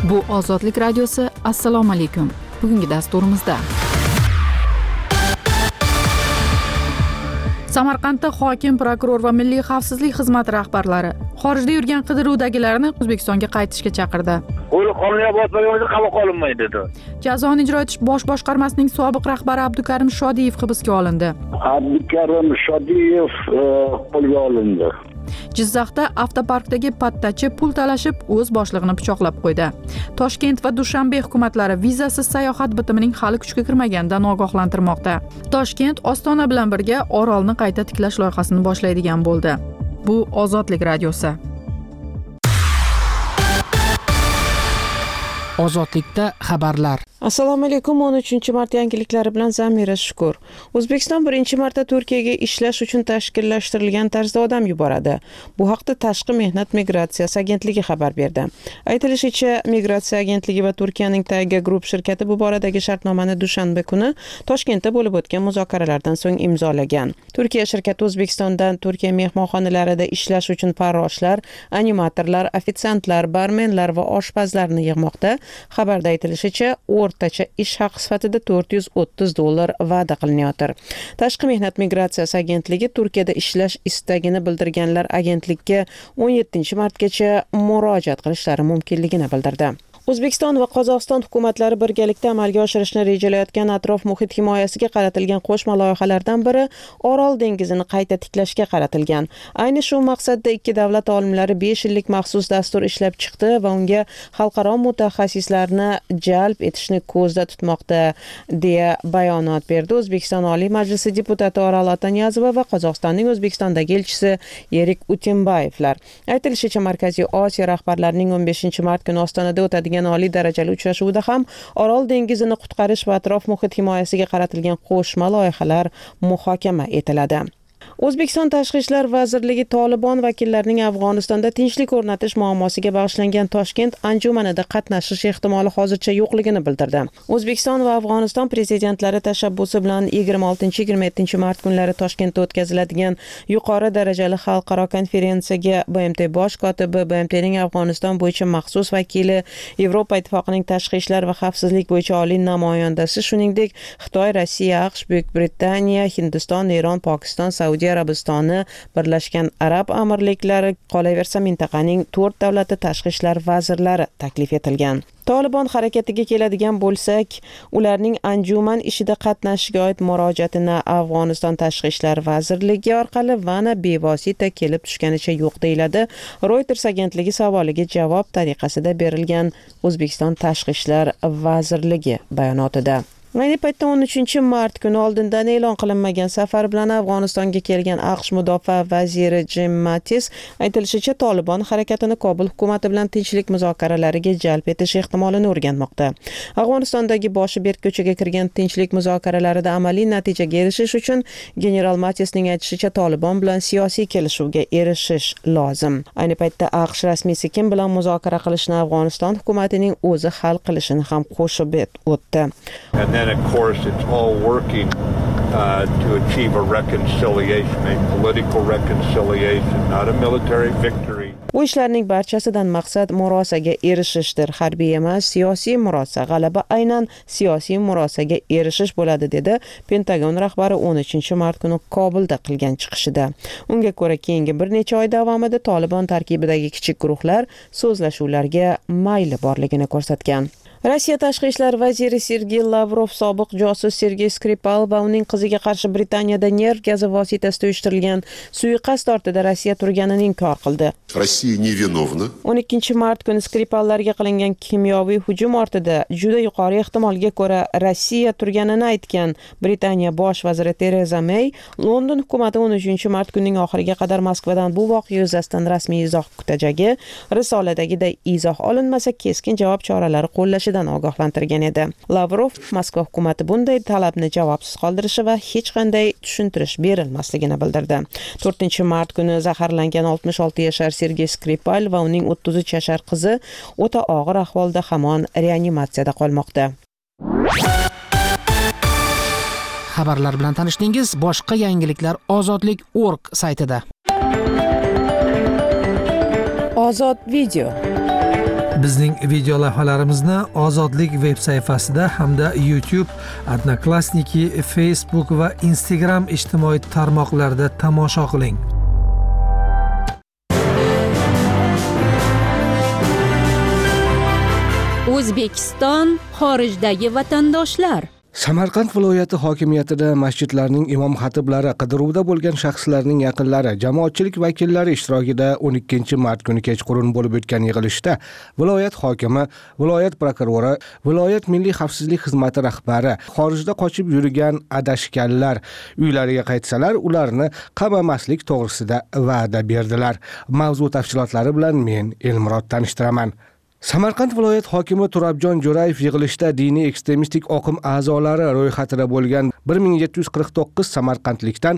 Bu Ozodlik radiosi. Assalomu alaykum. Bugungi dasturimizda Samarqandda hokim, prokuror va milliy xavfsizlik xizmati rahbarlari xorijda yurgan qidiruvdagilarni O'zbekistonga qaytishga chaqirdi. Qo'li qonunga bosmagan qabul qilinmaydi dedi. Jazoni ijro etish bosh boshqarmasining sobiq rahbari Abdukarim Shodiyev hibsga olindi. Abdukarim Shodiyev qo'lga olindi. Jizzaxda avtoparkdagi pattachi pul talashib o'z boshlig'ini pichoqlab qo'ydi. Toshkent va Dushanbe hukumatlari vizasiz sayohat bitimining hali kuchga kirmaganidan ogohlantirmoqda. Toshkent Ostona bilan birga Orolni qayta tiklash loyihasini boshlaydigan bo'ldi. Bu Ozodlik radiosi. Ozodlikda xabarlar. Assalomu alaykum. 13-mart yangiliklari bilan Zamira Shukur. O'zbekiston birinchi marta Turkiyaga ishlash uchun tashkillashtirilgan tarzda odam yuboradi. Bu haqda Tashqi mehnat migratsiyasi agentligi xabar berdi. Aytilishicha, migratsiya agentligi va Turkiyaning Tayga Group shirkati bu boradagi shartnomani dushanba kuni Toshkentda bo'lib o'tgan muzokaralardan so'ng imzolagan. Turkiya shirkati O'zbekistondan Turkiya mehmonxonalarida ishlash uchun farroshlar, animatorlar, ofitsiantlar, barmenlar va oshpazlarni yig'moqda. Xabarda aytilishicha, o'rtacha ish haqi sifatida $430 va'da qilinyapti. Tashqi mehnat migratsiyasi agentligi Turkiyada ishlash istagini bildirganlar agentlikka 17-martgacha murojaat qilishlari mumkinligini bildirdi. O'zbekiston va Qozog'iston hukumatlari birgalikda amalga oshirishni rejalayotgan atrof muhit himoyasiga qaratilgan qo'shma loyihalardan biri Orol dengizini qayta tiklashga qaratilgan. Ayni shu maqsadda ikki davlat olimlari 5 yillik maxsus dastur ishlab chiqdi va unga xalqaro mutaxassislarni jalb etishni ko'zda tutmoqda, deya bayonot berdi O'zbekiston Oliy Majlisi deputati Orol Atanyazova va Qozog'istonning O'zbekistondagi elchisi Yerik Utembayevlar. Aytilishicha, Markaziy Osiyo rahbarlarining 15-mart kuni Ostonada o'tadigan oliy darajali uchrashuvida ham Orol dengizini qutqarish va atrof muhit himoyasiga qaratilgan qo'shma loyihalar muhokama etiladi. O'zbekiston Tashqi ishlar vazirligi Tolibon vakillarining Afg'onistonda tinchlik o'rnatish muammosiga bag'ishlangan Toshkent anjumanida qatnashish ehtimoli hozircha yo'qligini bildirdi. O'zbekiston va Afg'oniston prezidentlari tashabbusi bilan 26-27 mart kunlari Toshkentda o'tkaziladigan yuqori darajali xalqaro konferensiyaga BMT bosh kotibi, BMTning Afg'oniston bo'yicha maxsus vakili, Yevropa Ittifoqining tashqi ishlar va xavfsizlik bo'yicha oliy namoyandasi, shuningdek Xitoy, Rossiya, AQSh, Buyuk Britaniya, Hindiston, Eron, Pokiston, Saudiya Arabistoni, Birlashgan Arab Amirliklari, qolaversa mintaqaning 4 davlati tashqi ishlar vazirlari taklif etilgan. Tolibon harakatiga keladigan bo'lsak, ularning anjuman ishida qatnashishiga oid murojaatini Afg'oniston Tashqi ishlar vazirligi orqali va'na bevosita kelib tushganicha yo'q deyiladi. Reuters agentligi savoliga javob tariqasida berilgan O'zbekiston Tashqi ishlar vazirligi bayonotida. Ayni paytda 13-mart kuni oldindan e'lon qilinmagan safar bilan Afg'onistonga kelgan AQSh mudofaa vaziri Jim Mattis aytilishicha, Tolibon harakatini Kobul hukumati bilan tinchlik muzokaralariga jalb etish ehtimolini o'rganmoqda. Afg'onistondagi boshi berk ko'chaga kirgan tinchlik muzokaralarida amaliy natijaga erishish uchun general Mattisning aytishicha, Tolibon bilan siyosiy kelishuvga erishish lozim. Ayni paytda AQSh rasmiysi kim bilan muzokara qilishni Afg'oniston hukumatining o'zi hal qilishini ham qo'shib o'tdi. And of course, it's all working to achieve a reconciliation, a political reconciliation, not a military victory. Bu ishlarning barchasidan maqsad murosaga erishishdir. Harbiy emas, siyosiy murosa. G'alaba aynan siyosiy murosaga erishish bo'ladi, dedi Pentagon rahbari 13-mart kuni Kobulda qilgan chiqishida. Unga ko'ra, keyingi bir necha oy davomida Tolibon tarkibidagi kichik guruhlar so'zlashuvlarga mayli borligini ko'rsatgan. Rossiya tashqi ishlar vaziri Sergey Lavrov sobiq josus Sergey Skripal va uning qiziga qarshi Britaniyada nerv gazi vositasida uyushtirilgan suiqasd ortida Rossiya turganini inkor qildi. Rossiya nevinovna. 12-mart kuni Skripallarga qilingan kimyoviy hujum ortida juda yuqori ehtimolga ko'ra Rossiya turganini aytgan Britaniya bosh vaziri Tereza May, London hukumati 13-mart kunning oxiriga qadar Moskvadan bu voqea yuzasidan rasmiy izoh kutajagi, risoladagiday izoh olinmasa keskin javob choralari qo'llash ogohlantirgan edi. Lavrov Moskva hukumati bunday talabni javobsiz qoldirishi va hech qanday tushuntirish berilmasligini bildirdi. 4-mart kuni zaharlangan 66 yashar Sergey Skripal va uning 33 yashar qizi o'ta og'ir ahvolda hamon reanimatsiyada qolmoqda. Xabarlar bilan tanishdingiz. Boshqa yangiliklar ozodlik.org saytida. Ozod video. Bizning video lavhalarimizni Ozodlik veb sayfasida hamda YouTube, Odnoklassniki, Facebook va Instagram ijtimoiy tarmoqlarida tomosha qiling. O'zbekiston xorijdagi vatandoshlar. Samarqand viloyati hokimiyatida masjidlarning imom xatiblari, qidiruvda bo'lgan shaxslarning yaqinlari, jamoatchilik vakillari ishtirokida 12-mart kuni kechqurun bo'lib o'tgan yig'ilishda viloyat hokimi, viloyat prokurori, viloyat milliy xavfsizlik xizmati rahbari xorijda qochib yurgan adashganlar uylariga qaytsalar, ularni qamamaslik to'g'risida va'da berdilar. Mavzu tafsilotlari bilan men Elmurod tanishtiraman. Samarqand viloyat hokimi Turobjon Jo'rayev yig'ilishda diniy ekstremistik oqim a'zolari ro'yxatida bo'lgan 1749 samarqandlikdan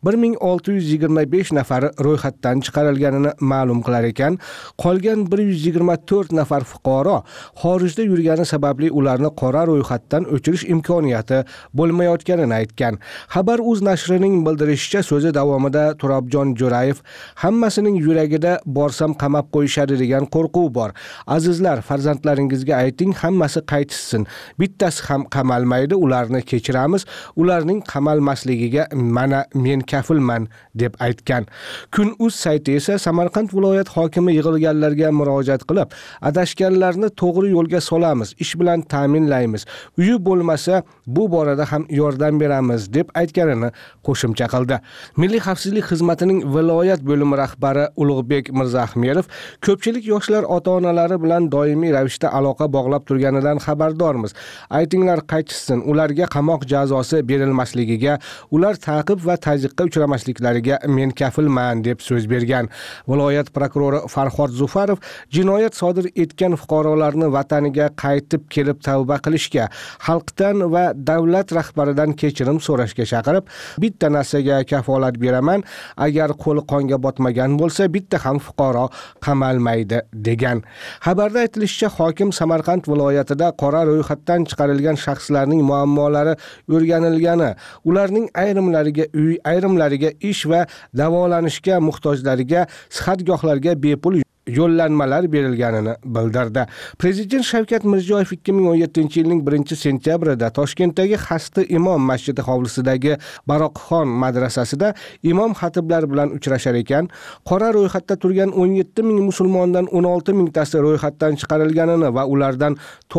1625 nafari ro'yxatdan chiqarilganini ma'lum qilar ekan, qolgan 124 nafar fuqaro xorijda yurgani sababli ularni qora ro'yxatdan o'chirish imkoniyati bo'lmayotganini aytgan. Xabar.uz nashrining bildirishicha, so'zi davomida Turobjon Jo'rayev hammasining yuragida borsam qamab qo'yishadi degan qo'rquv bor. Azizlar, farzandlaringizga ayting, hammasi qaytishsin. Bittasi ham qamalmaydi, ularni kechiramiz. Ularning qamalmasligiga mana men kafilman deb aytgan. Kun.uz sayti esa Samarqand viloyat hokimi yig'ilganlarga murojaat qilib, adashganlarni to'g'ri yo'lga solamiz, ish bilan ta'minlaymiz. Uyi bo'lmasa, bu borada ham yordam beramiz deb aytganini qo'shimcha qildi. Milliy xavfsizlik xizmatining viloyat bo'limi rahbari Ulug'bek Mirzaahmedov ko'pchilik yoshlar ota-onalari bilan doimiy ravishda aloqa bog'lab turganidan xabardormiz. Aytinglar qaytishsin, ularga qamoq jazosi berilmasligiga, ular ta'qib va tazyiqqa uchramasliklariga men kafilman deb so'z bergan. Viloyat prokurori Farhod Zufarov jinoyat sodir etgan fuqarolarni vataniga qaytib kelib tavba qilishga, xalqdan va davlat rahbaridan kechirim so'rashga chaqirib, bitta narsaga kafolat beraman, agar qo'li qonga botmagan bo'lsa, bitta ham fuqaro qamalmaydi degan. Xabarda aytilishicha, hokim Samarqand viloyatida qora ro'yxatdan chiqarilgan shaxslarning muammolari o'rganilgani, ularning ayrimlariga uy, ayrimlariga ish va davolanishga muhtojlariga sihatgohlarga bepul yo'llanmalar berilganini bildirdi. Prezident Shavkat Mirziyoyev 2017-yilning 1-sentyabrida Toshkentdagi Xasti imom masjidi hovlisidagi Baroqxon madrasasida imom xatiblar bilan uchrashar ekan, qora ro'yxatda turgan 17 ming musulmondan 16 mingtasi ro'yxatdan chiqarilganini va ulardan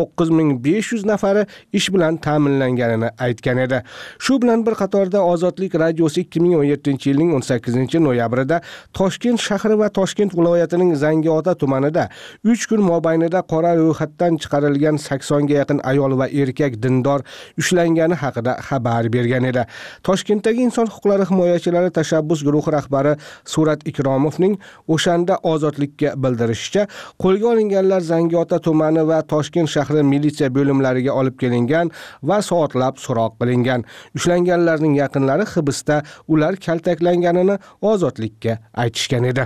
9500 nafari ish bilan ta'minlanganini aytgan edi. Shu bilan bir qatorda Ozodlik radiosi 2017-yilning 18-noyabrida Toshkent shahri va Toshkent viloyatining Zangiota tumanida 3 kun mobaynida qora ro'yxatdan chiqarilgan 80 ga yaqin ayol va erkak dindor ushlangani haqida xabar bergan edi. Toshkentdagi inson huquqlari himoyachilari tashabbus guruhi rahbari Surat Ikromovning o'shanda Ozodlikka bildirishicha, qo'lga olinganlar Zangiota tumani va Toshkent shahri militsiya bo'limlariga olib kelingan va soatlab so'roq qilingan. Ushlanganlarning yaqinlari hibsda, ular kaltaklanganini Ozodlikka aytishgan edi.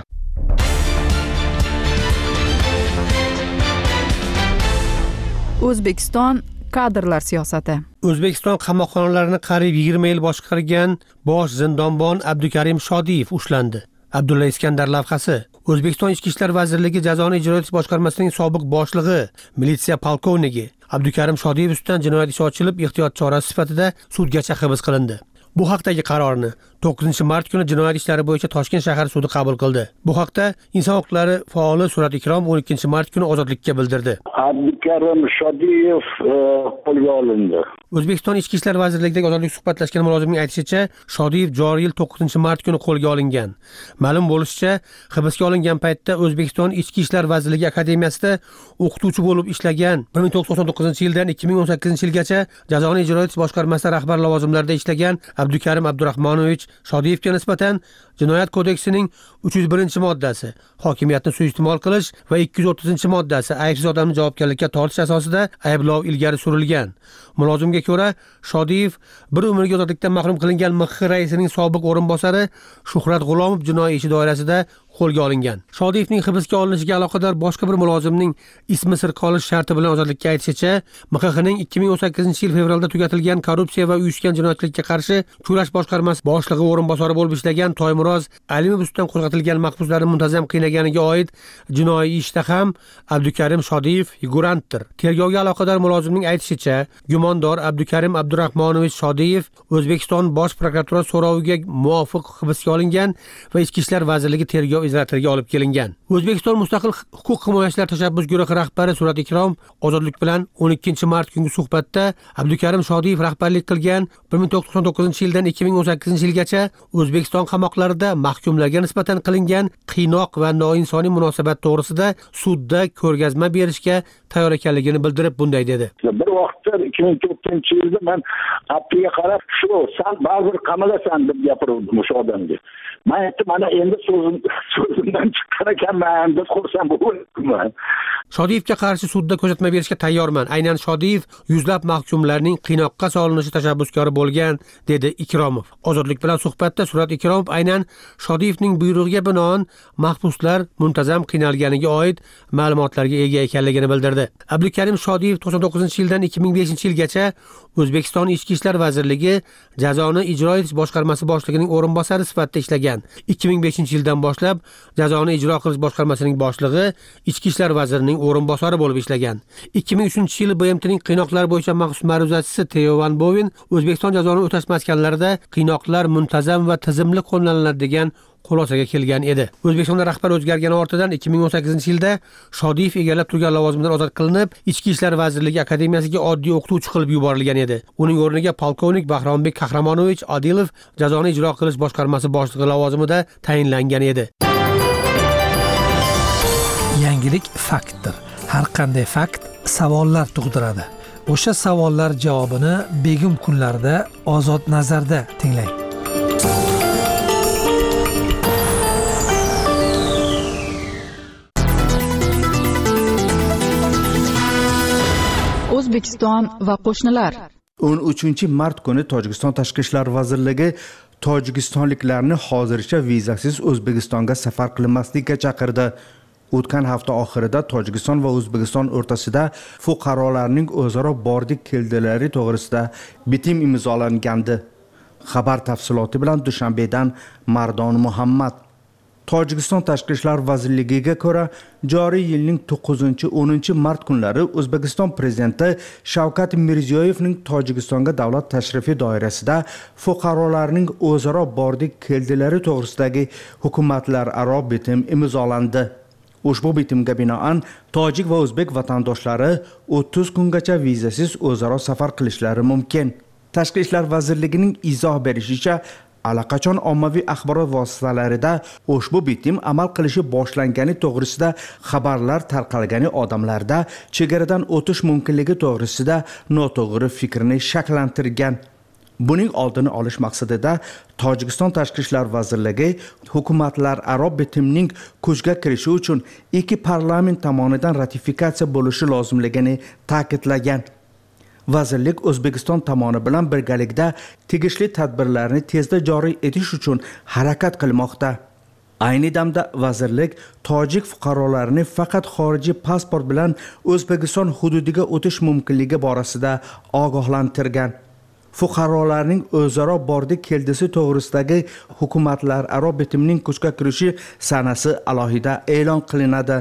O'zbekiston kadrlar siyosati. O'zbekiston qamoqxonalarini qariyb 20 yil boshqargan bosh zindonbon Abdukarim Shodiyev ushlandi. Abdulla Iskandar lavhasi. O'zbekiston Ichki ishlar vazirligi jazoni ijro etish boshqarmasining sobiq boshlig'i, militsiya polkovniki Abdukarim Shodiyev ustidan jinoyat ishi ochilib, ehtiyot chorasi sifatida sudgacha hibs qilindi. Bu haqdagi qarorni 9-mart kuni jinoyat ishlari bo'yicha Toshkent shahar sudi qabul qildi. Bu haqda inson huquqlari faoli Surat Ikrom 12-mart kuni Ozodlikka bildirdi. Abdukarim Shodiyev qo'lga olindi. O'zbekiston Ichki ishlar vazirligidagi ozodlik suhbatlashgan mulozimning aytishicha, Shodiyev joriy yil 9-mart kuni qo'lga olingan. Ma'lum bo'lishicha, hibsga olingan paytda O'zbekiston Ichki ishlar vazirligi akademiyasida o'qituvchi bo'lib ishlagan. 1999-yildan 2018-yilgacha jazoni ijro etish boshqarmasi rahbar lavozimlarida ishlagan Abdukarim Abdurahmonovich Shodiyevga nisbatan Jinoyat kodeksining 301-moddasi, hokimiyatni suiiste'mol qilish va 230-moddasi, aybsiz odamni javobgarlikka tortish asosida ayblov ilgari surilgan. Mulozimga ko'ra, Shodiyev bir umrga ozodlikdan mahrum qilingan MXX raisining sobiq o'rinbosari Shuhrat G'ulomov jinoiy ishi doirasida qo'lga olingan. Shodiyevning hibsga olinishiga aloqador boshqa bir mulozimning ismi sir qolish sharti bilan ozodlikka aytishicha, MXXning 2018-yil fevralda tugatilgan korrupsiya va uyushgan jinoyatlikka qarshi kurash boshqarmasi boshlig'i o'rinbosari bo'lib ishlagan Toymuroz Alimov ustidan qo'zg'atilgan mahbuslarni muntazam qiynaganiga oid jinoiy ishda ham Abdukarim Shodiyev figurantdir. Tergovga aloqador mulozimning aytishicha, gumondor Abdukarim Abdurahmonovich Shodiyev O'zbekiston Bosh prokuraturasi so'roviga muvofiq hibsga olingan va Ichki ishlar vazirligi tergov izolatoriga olib kelingan. O'zbekiston Mustaqil huquq himoyachilar tashabbus guruhi rahbari Surat Ikromov Ozodlik bilan 12 mart kungi suhbatda Abdukarim Shodiyev rahbarlik qilgan 1999-yildan 2018-yilgacha O'zbekiston qamoqlarida mahkumlarga nisbatan qilingan qiynoq va noinsoniy munosabat to'g'risida sudda ko'rgazma berishga tayyor ekanligini bildirib bunday dedi. Bir vaqtda 2004-yilda men appiga qarab, shu sen ba'zir qamalasan deb gapirdim o'sha odamga. Men aytdim, mana endi so'zimdan chiqqan ekanman deb xursand bo'ldim. Shodiyevga qarshi sudda ko'rsatma berishga tayyorman. Aynan Shodiyev yuzlab mahkumlarning qiynoqqa solinishi tashabbuskori bo'lgan, dedi Ikromov. Ozodlik bilan suhbatda Surat Ikromov aynan Shodiyevning buyrug'iga binoan mahbuslar muntazam qiynalganiga oid ma'lumotlarga ega ekanligini bildirdi. Abdukarim Shodiyev 99-yildan 2005-yilgacha O'zbekiston Ichki ishlar vazirligi Jazoni ijro etish boshqarmasi boshlig'ining o'rinbosari sifatida ishlagan. 2005-yildan boshlab Jazoni ijro qilish boshqarmasining boshlig'i Ichki ishlar vazirining o'rinbosari bo'lib ishlagan. 2003-yil BMTning qiynoqlar bo'yicha maxsus ma'ruzachisi Theo Van Boven O'zbekiston jazoni o'tash maskanlarida qiynoqlar muntazam va tizimli qo'llaniladi degan xulosaga kelgan edi. O'zbekistonda rahbar o'zgargani ortidan 2018-yilda Shodiyev egallab turgan lavozimidan ozod qilinib, Ichki ishlar vazirligi akademiyasiga oddiy o'qituvchi qilib yuborilgan edi. Uning o'rniga polkovnik Bahrombek Qahramonovich Odilov jazoni ijro qilish boshqarmasi boshlig'i lavozimida tayinlangan edi. Yangilik faktdir. Har qanday fakt savollar tug'diradi. O'sha savollar javobini begim kunlarda Ozod nazarda tinglang. O'zbekiston va qo'shnilar. 13-mart kuni Tojikiston Tashqi ishlar vazirligi tojikistonliklarni hozircha vizasiz O'zbekistonga safar qilmaslikka chaqirdi. O'tgan hafta oxirida Tojikiston va O'zbekiston o'rtasida fuqarolarning o'zaro bordik keldilari to'g'risida bitim imzolangandi. Xabar tafsiloti bilan Dushanbedan Mardon Muhammad. Tojikiston Tashqi ishlar vazirligiga ko'ra, joriy yilning 9-10 mart kunlari O'zbekiston prezidenti Shavkat Mirziyoyevning Tojikistonga davlat tashrifi doirasida fuqarolarning o'zaro bordik keldilari to'g'risidagi hukumatlararo bitim imzolandi. Ushbu bitimga binoan tojik va o'zbek vatandoshlari 30 kungacha vizasiz o'zaro safar qilishlari mumkin. Tashqi ishlar vazirligining izoh berishicha, allaqachon ommaviy axborot vositalarida ushbu bitim amal qilishi boshlangani to'g'risida xabarlar tarqalgani odamlarda chegaradan o'tish mumkinligi to'g'risida noto'g'ri fikrni shakllantirgan. Buning oldini olish maqsadida Tojikiston Tashqi ishlar vazirligi hukumatlararo bitimning kuchga kirishi uchun ikki parlament tomonidan ratifikatsiya bo'lishi lozimligini ta'kidlagan. Vazirlik O'zbekiston tomoni bilan birgalikda tegishli tadbirlarni tezda joriy etish uchun harakat qilmoqda. Ayni damda vazirlik tojik fuqarolarini faqat xorijiy pasport bilan O'zbekiston hududiga o'tish mumkinligi borasida ogohlantirgan. Fuqarolarning o'zaro bordik keldisi to'g'risidagi hukumatlararo bitimning kuchga kirishi sanasi alohida e'lon qilinadi.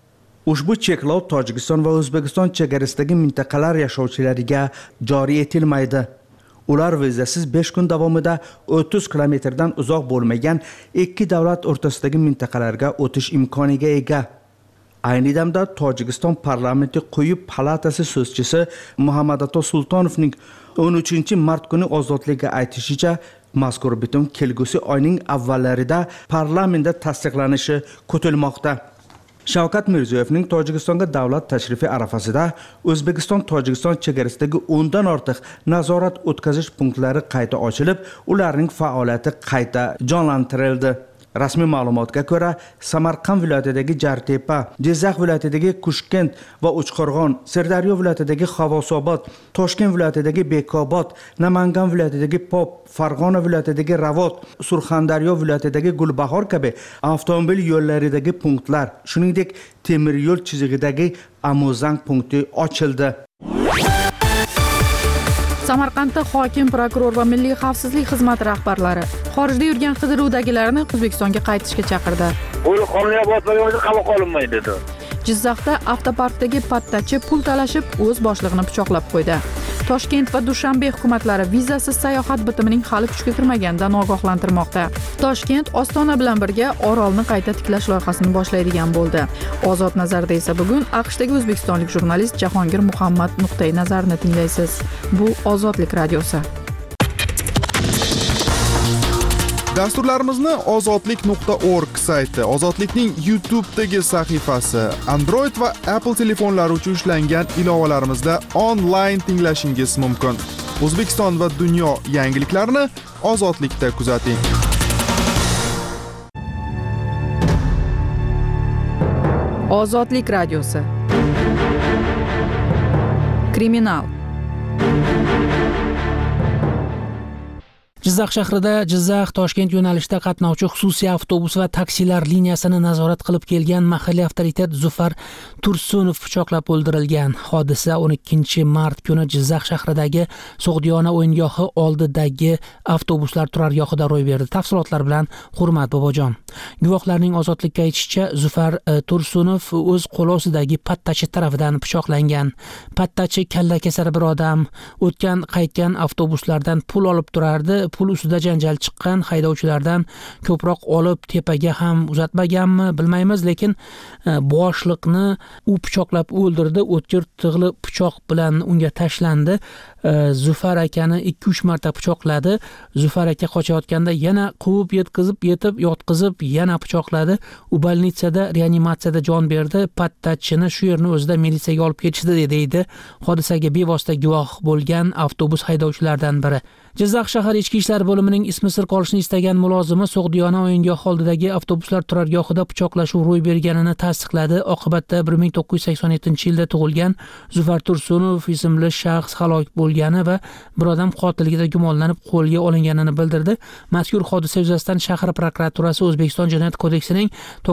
Ushbu cheklov Tojikiston va O'zbekiston chegarasidagi mintaqalar yashovchilariga joriy etilmaydi. Ular vizasiz 5 kun davomida 30 kilometrdan uzoq bo'lmagan ikki davlat o'rtasidagi mintaqalarga o'tish imkoniga ega. Ayni damda Tojikiston parlamenti quyi palatasi so'zchisi Muhammadato Sultonovning 13-mart kuni ozodlikka aytishicha, mazkur bitim kelgusi oyning avvallarida parlamentda tasdiqlanishi kutilmoqda. Shavkat Mirziyoyevning Tojikistonga davlat tashrifi arafasida O'zbekiston-Tojikiston chegarasidagi 10 dan ortiq nazorat o'tkazish punktlari qayta ochilib, ularning faoliyati qayta jonlantirildi. Rasmiy ma'lumotga ko'ra, Samarqand viloyatidagi Jartepa, Jizzax viloyatidagi Kushkent va Uchqo'rg'on, Sirdaryo viloyatidagi Xavosobod, Toshkent viloyatidagi Bekobod, Namangan viloyatidagi Pop, Farg'ona viloyatidagi Ravot, Surxondaryo viloyatidagi Gulbahor kabi avtomobil yo'llaridagi punktlar, shuningdek temir yo'l chizig'idagi Amuzang punkti ochildi. Samarqandda hokim, prokuror va milliy xavfsizlik xizmati rahbarlari xorijda yurgan qidiruvdagilarni O'zbekistonga qaytishga chaqirdi. Buni qonuniy bosmagan qabul qilinmaydi dedi. Jizzaxda avtoparkdagi pattachi pul talashib o'z boshlig'ini pichoqlab qo'ydi. Toshkent va Dushanbe hukumatlari vizasiz sayohat bitimining hali kuchga kirmaganidan ogohlantirmoqda. Toshkent Ostona bilan birga Orolni qayta tiklash loyihasini boshlaydigan bo'ldi. Ozod nazarda esa bugun AQShdagi o'zbekistonlik jurnalist Jahongir Muhammad nuqtai nazarini tinglaysiz. Bu Ozodlik radiosi. Dasturlarimizni ozodlik.org sayti, Ozodlikning YouTube'dagi sahifasi, Android va Apple telefonlari uchun ishlangan ilovalarimizda onlayn tinglashingiz mumkin. O'zbekiston va dunyo yangiliklarini Ozodlikda kuzating. Ozodlik radiosi. Kriminal. Jizzax shahrida Jizzax-Toshkent yo'nalishida qatnovchi xususiy avtobus va taksilar liniyasini nazorat qilib kelgan mahalliy avtoritet Zufar Tursunov pichoqlab o'ldirilgan. Hodisa 12 mart kuni Jizzax shahridagi So'g'diyona o'yingohi oldidagi avtobuslar turargohida ro'y berdi. Tafsilotlar bilan Hurmat Bobojon. Guvohlarning ozodlikka aytishicha, Zufar Tursunov o'z qo'li ostidagi pattachi tarafidan pichoqlangan. Pattachi kalla kasar bir odam, o'tgan qaytgan avtobuslardan pul olib turardi. Pul ustida janjal chiqqan, haydovchilardan ko'proq olib tepaga ham uzatmaganmi bilmaymiz, lekin boshliqni u pichoqlab o'ldirdi. O'tkir tig'li pichoq bilan unga tashlandi. Zufar akani 2-3 marta pichoqladi. Zufar aka qochayotganda yana quvib yetib yotqizib yana pichoqladi. U bolnitsada reanimatsiyada jon berdi. Pattachini shu yerni o'zida militsiyaga olib ketishdi deydi hodisaga bevosita guvoh bo'lgan avtobus haydovchilaridan biri. Jizzax shahar ichki ishlar bo'limining ismi sir qolishini istagan mulozimi So'g'diyona o'yingohi oldidagi avtobuslar turargohida pichoqlashuv ro'y berganini tasdiqladi. Oqibatda 1987-yilda tug'ilgan Zufar Tursunov ismli shaxs halok bo'lgani va bir odam qotilligida gumonlanib qo'lga olinganini bildirdi. Mazkur hodisa yuzasidan shahar prokuraturasi O'zbekiston Jinoyat kodeksining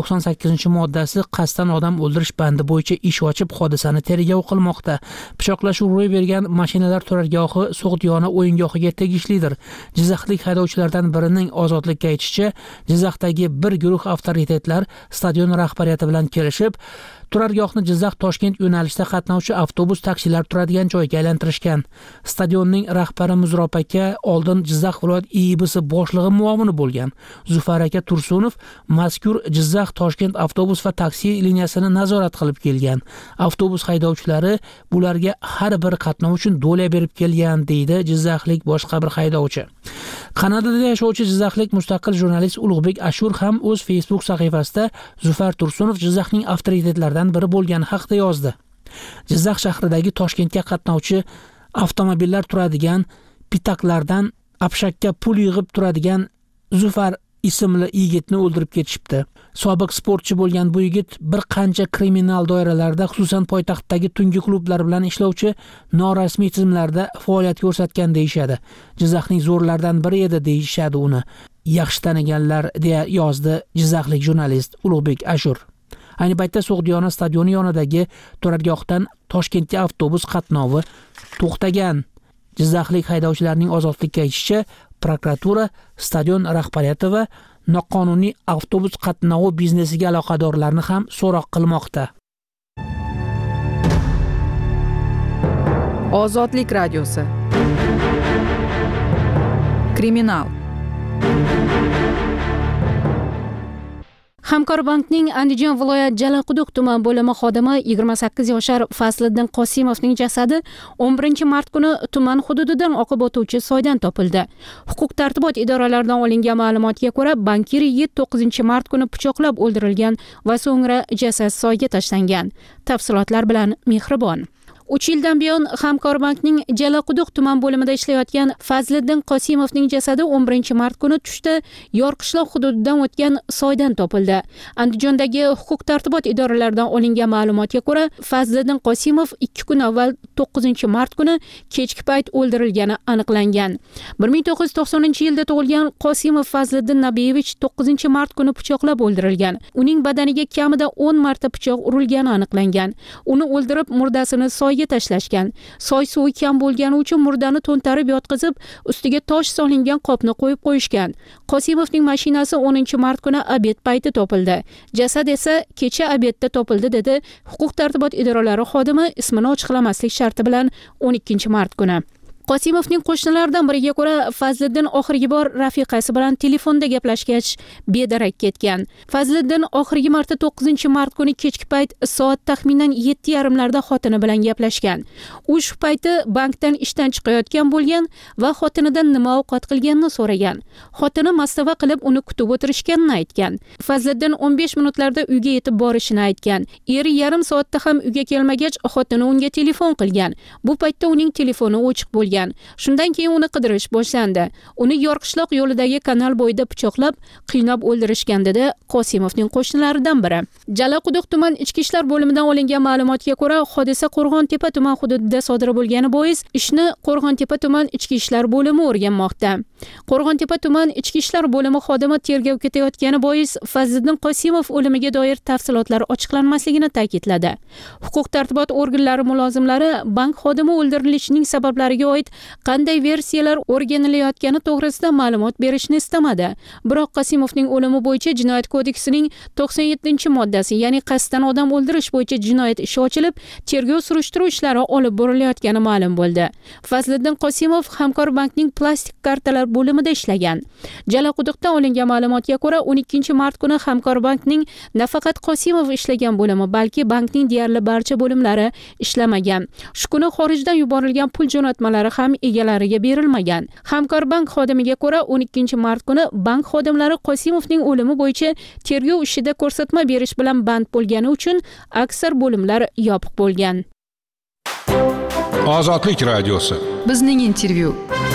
98-moddasi qasddan odam o'ldirish bandi bo'yicha ish ochib, hodisani tergov qilmoqda. Pichoqlashuv ro'y bergan mashinalar turargohi So'g'diyona o'yingohiga tegishlidir. Jizzaxlik haydovchilardan birining ozodlikka aytishicha, Jizzaxdagi bir guruh avtoritetlar stadion rahbariyati bilan kelishib, turargohni Jizzax-Toshkent yo'nalishida qatnovchi avtobus taksilar turadigan joyga aylantirishgan. Stadionning rahbari Muzrob aka oldin Jizzax viloyat IIBsi boshlig'i muavini bo'lgan. Zufar aka Tursunov mazkur Jizzax-Toshkent avtobus va taksi liniyasini nazorat qilib kelgan. Avtobus haydovchilari bularga har bir qatnov uchun do'la berib kelgan, deydi Jizzaxlik boshqa bir haydovchi. Kanadada yashovchi Jizzaxlik mustaqil jurnalist Ulug'bek Ashur ham o'z Facebook sahifasida Zufar Tursunov Jizzaxning avtoritetlaridan biri bo'lgani haqida yozdi. Jizzax shahridagi Toshkentga qatnovchi avtomobillar turadigan pitaklardan apshakka pul yig'ib turadigan Zufar ismli yigitni o'ldirib ketishibdi. Sobiq sportchi bo'lgan bu yigit bir qancha kriminal doiralarda, xususan poytaxtdagi tungi klublar bilan ishlovchi norasmiy tizimlarda faoliyat ko'rsatgan deyishadi. Jizzaxning zo'rlaridan biri edi deyishadi uni. Yaxshi taniganlar, deya yozdi jizzaxlik jurnalist Ulug'bek Ashur. Ayni paytda So'g'diyona stadioni yonidagi turargohdan Toshkentga avtobus qatnovi to'xtagan. Jizzaxlik haydovchilarning ozodlikka aytishicha, prokuratura stadion rahbariyati va noqonuniy avtobus qatnovi biznesiga aloqadorlarni ham so'roq qilmoqda. Ozodlik radiosi. Kriminal. Hamkorbankning Andijon viloyat Jalaquduq tuman bo'limi xodimi 28 yoshar Fasliddin Qosimovning jasadi 11 mart kuni tuman hududidan oqib o'tuvchi soydan topildi. Huquq-tartibot idoralaridan olingan ma'lumotga ko'ra, bankir yigit 9 mart kuni pichoqlab o'ldirilgan va so'ngra jasad soyga tashlangan. Tafsilotlar bilan Mehribon. 3 yildan buyon Hamkorbankning Jalaquduq tuman bo'limida ishlayotgan Fazliddin Qosimovning jasadi 11-mart kuni tushda Yorqishloq hududidan o'tgan soydan topildi. Andijondagi huquq tartibot idoralaridan olingan ma'lumotga ko'ra, Fazliddin Qosimov 2 kun avval 9-mart kuni kechki payt o'ldirilgani aniqlangan. 1990-yilda tug'ilgan Qosimov Fazliddin Nabiyevich 9-mart kuni pichoqlab o'ldirilgan. Uning badaniga kamida 10 marta pichoq urilgani aniqlangan. Uni o'ldirib, murdasini soyga tashlashgan. Soy suvi kam bo'lgani uchun murdani to'ntarib yotqizib, ustiga tosh solingan qopni qo'yib qo'yishgan. Qosimovning mashinasi 10-mart kuni obed payti topildi. Jasad esa kecha obedda topildi, dedi huquq tartibot idoralari xodimi ismini ochiqlamaslik sharti bilan 12-mart kuni. Qosimovning qo'shnilaridan biriga ko'ra, Fazliddin oxirgi bor rafiqasi bilan telefonda gaplashgach bedarak ketgan. Fazliddin oxirgi marta 9-mart kuni kechki payt soat taxminan 7:30larda xotini bilan gaplashgan. U shu payti bankdan ishdan chiqayotgan bo'lgan va xotinidan nima ovqat qilganini so'ragan. Xotini mastava qilib uni kutib o'tirishganini aytgan. Fazliddin 15 minutlarda uyga yetib borishini aytgan. Eri yarim soatda ham uyga kelmagach, xotini unga telefon qilgan. Bu paytda uning telefoni o'chiq bo'lgan. Shundan keyin uni qidirish boshlandi. Uni Yorqishloq yo'lidagi kanal bo'yida pichoqlab, qiynab o'ldirishgan, dedi Qosimovning qo'shnilaridan biri. Jalaquduq tuman ichki ishlar bo'limidan olingan ma'lumotga ko'ra, hodisa Qo'rg'ontepa tuman hududida sodir bo'lgani bois ishni Qo'rg'ontepa tuman ichki ishlar bo'limi o'rganmoqda. Qo'rg'ontepa tuman ichki ishlar bo'limi xodimi tergov ketayotgani bois Fazliddin Qosimov o'limiga doir tafsilotlar ochiqlanmasligini ta'kidladi. Huquq tartibot organlari mulozimlari bank xodimi o'ldirilishining sabablariga oid qanday versiyalar o'rganilayotgani to'g'risida ma'lumot berishni istamadi. Biroq Qosimovning o'limi bo'yicha Jinoyat kodeksining 97-moddasi, ya'ni qasddan odam o'ldirish bo'yicha jinoyat ishi ochilib, tergov surishtiruv ishlari olib borilayotgani ma'lum bo'ldi. Fazliddin Qosimov Hamkorbankning plastik kartalar bo'limida ishlagan. Jalaquduqdan olingan ma'lumotga ko'ra, 12-mart kuni Hamkorbankning nafaqat Qosimov ishlagan bo'limi, balki bankning deyarli barcha bo'limlari ishlamagan. Shu kuni xorijdan yuborilgan pul jo'natmalari ham egalariga berilmagan. Hamkorbank xodimiga ko'ra, 12-mart kuni bank xodimlari Qosimovning o'limi bo'yicha tergov ishida ko'rsatma berish bilan band bo'lgani uchun aksar bo'limlar yopiq bo'lgan. Ozodlik radiosi. Bizning intervyu.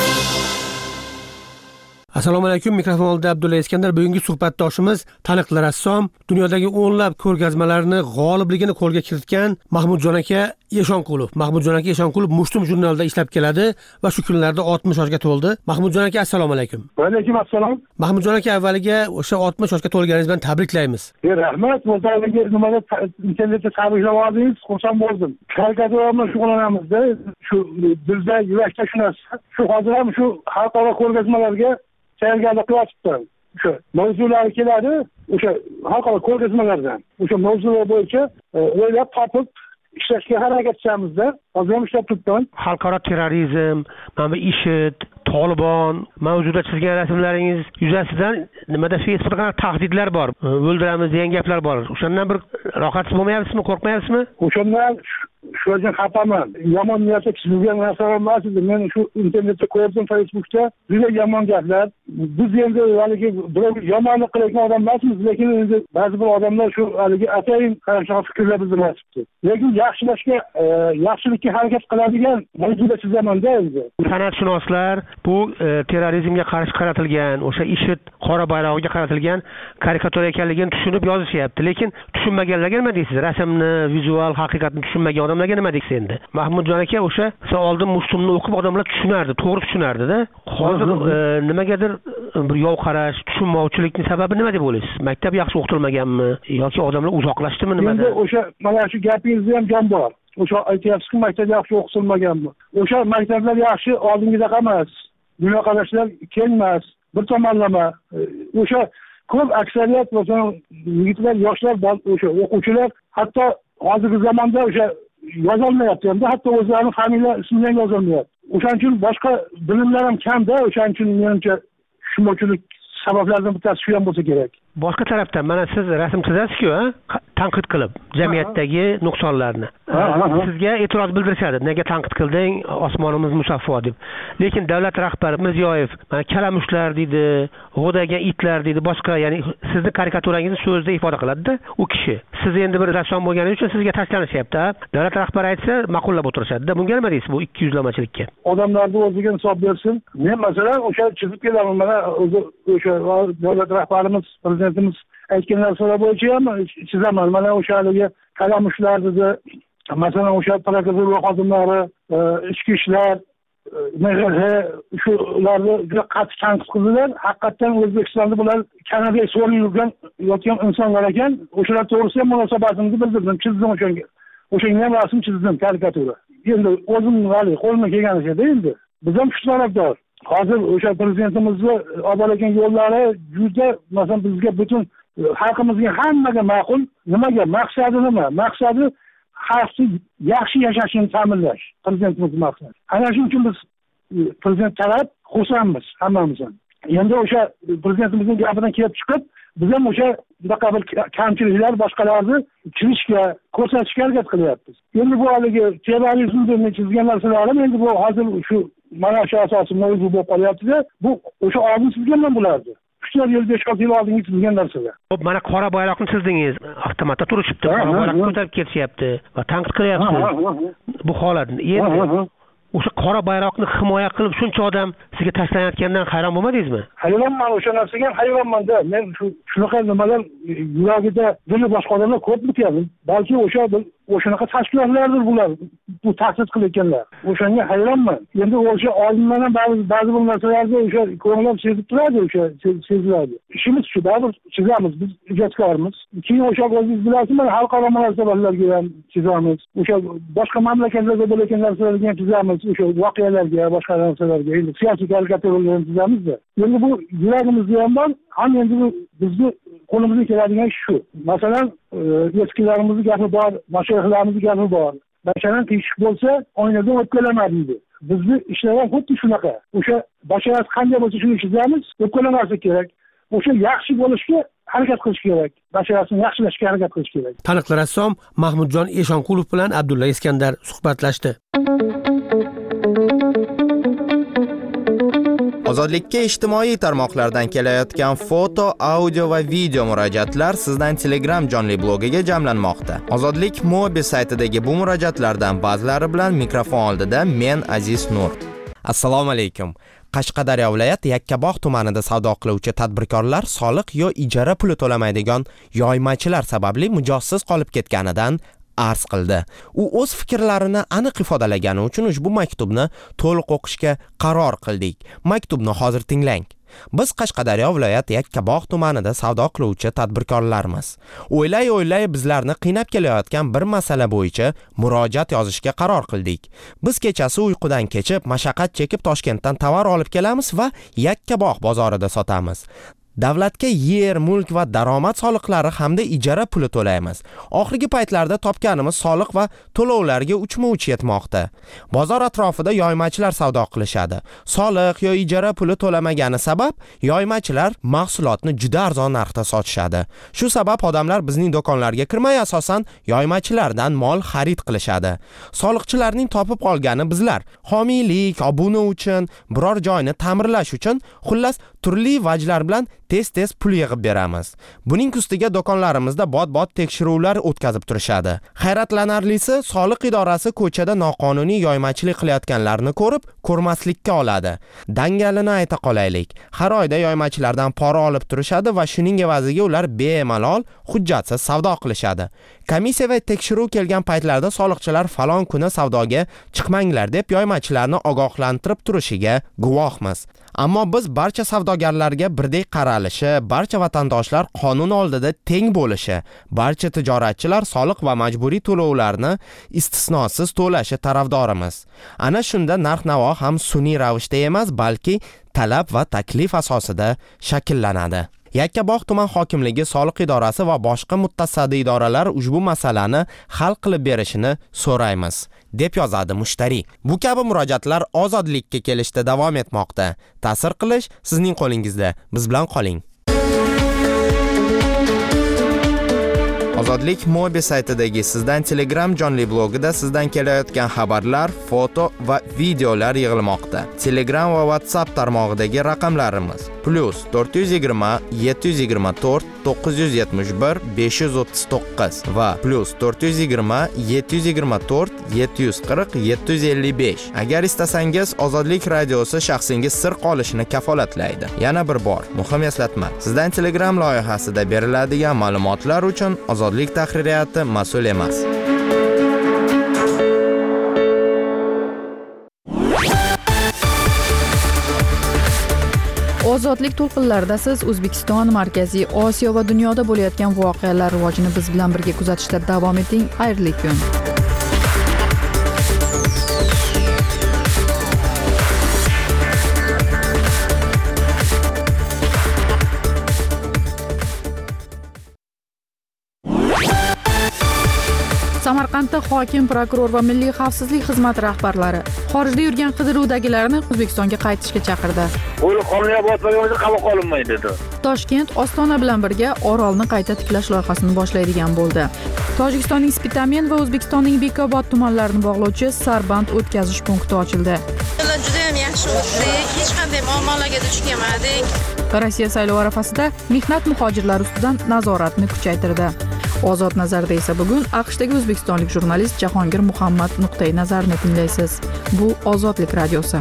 Assalomu alaykum. Mikrofon oldida Abdulla Iskandar. Bugungi suhbatdoshimiz taniqli rassom, dunyodagi o'nlab ko'rgazmalarni g'olibligini qo'lga kiritgan Mahmudjon aka Eshonqulov. Mahmudjon aka Eshonqulov Mushtum jurnalida ishlab keladi va shu kunlarda 60 yoshga to'ldi. Mahmudjon aka, assalomu alaykum. Va alaykum assalom. Mahmudjon aka, avvaliga o'sha 60 yoshga to'lganingiz bilan tabriklaymiz. Rahmat. O'zingizga nimada internetda tabriklab oldingiz, xursand bo'ldim. Karikatura bilan shug'ullanamizda, shu dilda yurakda shu narsa. Shu hozir ham shu xalqaro ko'rgazmalarga tayyorgarlik qilyapman. O'sha mavzular keladi, o'sha xalqaro ko'rgazmalardan. O'sha mavzular bo'yicha o'ylab topib ishlashga harakat qilamizda. Hozir ham ishlab turibman. Xalqaro terrorizm, mana bu IShID, Tolibon mavzuda chizgan rasmlaringiz yuzasidan nimada Facebookda tahdidlar bor. O'ldiramiz degan gaplar bor. O'shandan bir rohatsiz bo'lmayapsizmi, qo'rqmayapsizmi? O'shandan shulardan xafaman. Yomon niyatda chizilgan narsalar emas edi. Men shu internetda ko'rdim, Facebookda juda yomon gaplar. Biz endi haligi birov yomonlik qilayotgan odam emasmiz, lekin endi ba'zi bir odamlar shu haligi atayin qarshi fikrlar bildirmoqchi. Lekin yaxshilashga, yaxshilikka harakat qiladigan mavzuda chizaman-da endi. San'atshunoslar bu terrorizmga qarshi qaratilgan, o'sha IShID qora bayrog'iga qaratilgan karikatura ekanligini tushunib yozishyapti. Lekin tushunmaganlarga nima deysiz? Rasmni, vizual haqiqatni tushunmagan odamlarga nima deysiz endi? Mahmudjon aka, o'sha siz oldin Mushtumni o'qib odamlar tushunardi, to'g'ri tushunardi-da. Hozir nimagadir bir yov qarash, tushunmovchilikning sababi nima deb o'ylaysiz? Maktab yaxshi o'qitilmaganmi yoki odamlar uzoqlashdimi nimada? Endi o'sha mana shu gapingizda ham jon bor. O'sha aytyapsizki, maktab yaxshi o'qitilmaganmi? O'sha maktablar yaxshi, oldingidaqa emas. Dunyoqarashlar keng emas, bir tomonlama. O'sha ko'p aksariyat bo'lsa yigitlar, yoshlar, o'sha o'quvchilar hatto hozirgi zamonda o'sha yozolmayapti hamda hatto o'zlarining familiya ismini ham yozolmayapti. O'shaning uchun boshqa bilimlar ham kamda, o'shaning uchun menimcha tushunmovchilik sabablaridan bittasi shu ham bo'lsa kerak. boshqa tarafdan mana siz rasm chizasiz-ku, tanqid qilib jamiyatdagi nuqsonlarni. Sizga e'tiroz bildirishadi. Nega tanqid qilding? Osmonimiz musaffo deb. Lekin davlat rahbari Mirziyoyev mana kalamushlar deydi, g'o'dagan itlar deydi, boshqa, ya'ni sizni karikaturangizni so'zda ifoda qiladi-da u kishi. Siz endi bir rassom bo'lganingiz uchun sizga tashlanishyapti. Davlat rahbari aytsa ma'qullab o'tirishadi-da. Bunga nima deysiz bu 200lamachilikka? Odamlarni o'ziga hisob bersin. Men masalan o'sha chizib kelaman. Mana o'sha davlat rahbarimiz, prezidentimiz aytgan narsalar bo'yicha ham chizaman. Mana o'sha haligi kalamushlar dedi, masalan o'sha prokuratura xodimlari, ichki ishlar, MGH shularni juda qattiq tanqid qildilar. Haqiqatan O'zbekistonda bular Kanadaga so'rilgan yotgan insonlar ekan. O'shalar to'g'risida ham munosabatimni bildirdim, chizdim o'shanga. O'shanga ham rasm chizdim, karikatura. Endi o'zim hali qo'limdan kelganicha endi biz ham shu tarafdor. Hozir o'sha prezidentimizni olib borgan yo'llari juda, masalan bizga butun xalqimizga hammaga ma'qul. Nimaga? Maqsadi nima? Maqsadi xalqni yaxshi yashashini ta'minlash. Prezidentimiz maqsadi. Ana shuning uchun biz prezident taraf xursandmiz hammamiz ham. Endi o'sha prezidentimizning gapidan kelib chiqib, biz ham o'sha bunaqa bir kamchiliklar boshqalarni chizishga, ko'rsatishga harakat qilyapmiz. Endi bu haligi terrorizmni chizgan narsalarim endi bu hozir shu mana shu asosiy mavzu bo'lib qolyapti-da, bu o'sha oldin chizganman bularni. 3 yil 5 yil oldin chizgan narsalar. Xo'p, mana qora bayroqni chizdingiz, avtomatda turishibdi, qora bayroqni ko'tarib ketishyapti va tanqid qilyapti bu holatni. Endi o'sha qora bayroqni himoya qilib shuncha odam sizga tashlanayotgandan hayron bo'lmadingizmi? Hayronman, o'sha narsaga ham hayronman-da. Men shunaqa nimalar yuragida dili boshqa odamlar ko'p bityapti. Balki o'shanaqa tashkilotlardir bular, bu ta'sis qilayotganlar. O'shanga hayronman. Endi o'sha oldindan ham ba'zi bir narsalarga o'sha ko'nglim sezib turadi, o'sha seziladi. Ishimiz shu, baribir chizamiz, biz ijodkormiz. Keyin o'sha o'zingiz bilasizmi, xalqaro munosabatlarga ham chizamiz. O'sha boshqa mamlakatlarda bo'layotgan narsalarga ham chizamiz. O'sha voqealarga, boshqa narsalarga, endi siyosiy karikaturalarga ham chizamiz-da. Endi bu yuragimizda ham bor, ham endi bizni qo'limizdan keladigan shu. Masalan, eskilarimizning gapi bor, mashoyixlarimizning gapi bor. Basharan qiyshiq bo'lsa, oynadan o'pkalama deydi. Bizni ishlar ham xuddi shunaqa. O'sha basharat qanday bo'lsa shuni chizamiz, o'pkalamaslik kerak. O'sha yaxshi bo'lishga harakat qilish kerak. Basharatni yaxshilashga harakat qilish kerak. Taniqli rassom Mahmudjon Eshonqulov bilan Abdulla Iskandar suhbatlashdi. Ozodlikka ijtimoiy tarmoqlardan kelayotgan foto, audio va video murojaatlar sizdan Telegram jonli blogiga jamlanmoqda. Ozodlik Mobi saytidagi bu murojaatlardan ba'zilari bilan mikrofon oldida men Aziz Nur. Assalomu alaykum. Qashqadaryo viloyati Yakkabog' tumanida savdo qiluvchi tadbirkorlar soliq yo ijara puli to'lamaydigan yoymachilar sababli mijozsiz qolib ketganidan arz qildi. U o'z fikrlarini aniq ifodalagani uchun ushbu maktubni to'liq o'qishga qaror qildik. Maktubni hozir tinglang. Biz Qashqadaryo viloyati Yakkabog' tumanida savdo qiluvchi tadbirkorlarmiz. O'ylay bizlarni qiynab kelayotgan bir masala bo'yicha murojaat yozishga qaror qildik. Biz kechasi uyqudan kechib, mashaqqat chekib Toshkentdan tovar olib kelamiz va Yakkabog' bozorida sotamiz. Davlatga yer, mulk va daromad soliqlari hamda ijara puli to'laymiz. Oxirgi paytlarda topganimiz soliq va to'lovlarga uchma-uch yetmoqda. Bozor atrofida yoymachilar savdo qilishadi. Soliq yo ijara puli to'lamagani sabab yoymachilar mahsulotni juda arzon narxda sotishadi. Shu sabab odamlar bizning do'konlarga kirmay asosan yoymachilardan mol xarid qilishadi. Soliqchilarning topib qolgani bizlar homiylik, obuna uchun, biror joyni ta'mirlash uchun, xullas turli vajlar bilan tez pul yig'ib beramiz. Buning ustiga do'konlarimizda bot tekshiruvlar o'tkazib turishadi. Hayratlanarlisi, soliq idorasi ko'chada noqonuniy yoymachilik qilayotganlarni ko'rib, ko'rmaslikka oladi. Dangalini ayta qolaylik. Har oyda yoymachilardan pora olib turishadi va shuning evaziga ular bemalol hujjatsiz savdo qilishadi. Komissiya va tekshiruv kelgan paytlarda soliqchilar falon kuni savdoga chiqmanglar deb yoymachilarni ogohlantirib turishiga guvohmiz. Ammo biz barcha savdogarlarga birdek qaralishi, barcha vatandoshlar qonun oldida teng bo'lishi, barcha tijoratchilar soliq va majburiy to'lovlarni istisnosiz to'lashi tarafdorimiz. Ana shunda narx-navo ham sun'iy ravishda emas, balki talab va taklif asosida shakllanadi. Yakkabog' tuman hokimligi, soliq idorasi va boshqa mutasaddi idoralar ushbu masalani hal qilib berishini so'raymiz, deb yozadi mushtari. Bu kabi murojaatlar ozodlikka kelishda davom etmoqda. Ta'sir qilish sizning qo'lingizda. Biz bilan qoling. Ozodlik Mobi saytidagi Sizdan Telegram jonli blogida sizdan kelayotgan xabarlar, foto va videolar yig'ilmoqda. Telegram va WhatsApp tarmog'idagi raqamlarimiz +420 724 971 539 va +420 724 740 755. Agar istasangiz, Ozodlik radiosi shaxsingiz sir qolishini kafolatlaydi. Yana bir bor, muhim eslatma. Sizdan Telegram loyihasida beriladigan ma'lumotlar uchun Ozodlik tahririyati mas'ul emas. Ozodlik to'lqinlarida siz O'zbekiston, Markaziy Osiyo va dunyoda bo'layotgan voqealar rivojini biz bilan birga kuzatishda davom eting. Xayrli kun. Samarqandda hokim, prokuror va milliy xavfsizlik xizmati rahbarlari xorijda yurgan qidiruvdagilarni O'zbekistonga qaytishga chaqirdi. Ular qonuniy bo'lmaguncha qabul qilinmaydi dedi. Toshkent Ostona bilan birga Orolni qayta tiklash loyihasini boshlaydigan bo'ldi. Tojikistonning Spitamen va O'zbekistonning Bekobod tumanlarini bog'lovchi Sarband o'tkazish punkti ochildi. Juda ham yaxshi o'tdik, hech qanday muammolarga duch kelmadik. Rossiya saylovi arafasida mehnat muhojirlari ustidan nazoratni kuchaytirdi. Ozod nazarda esa bugun AQShdagi o'zbekistonlik jurnalist Jahongir Muhammad nuqtai nazarini tinglaysiz. Bu Ozodlik radiosi.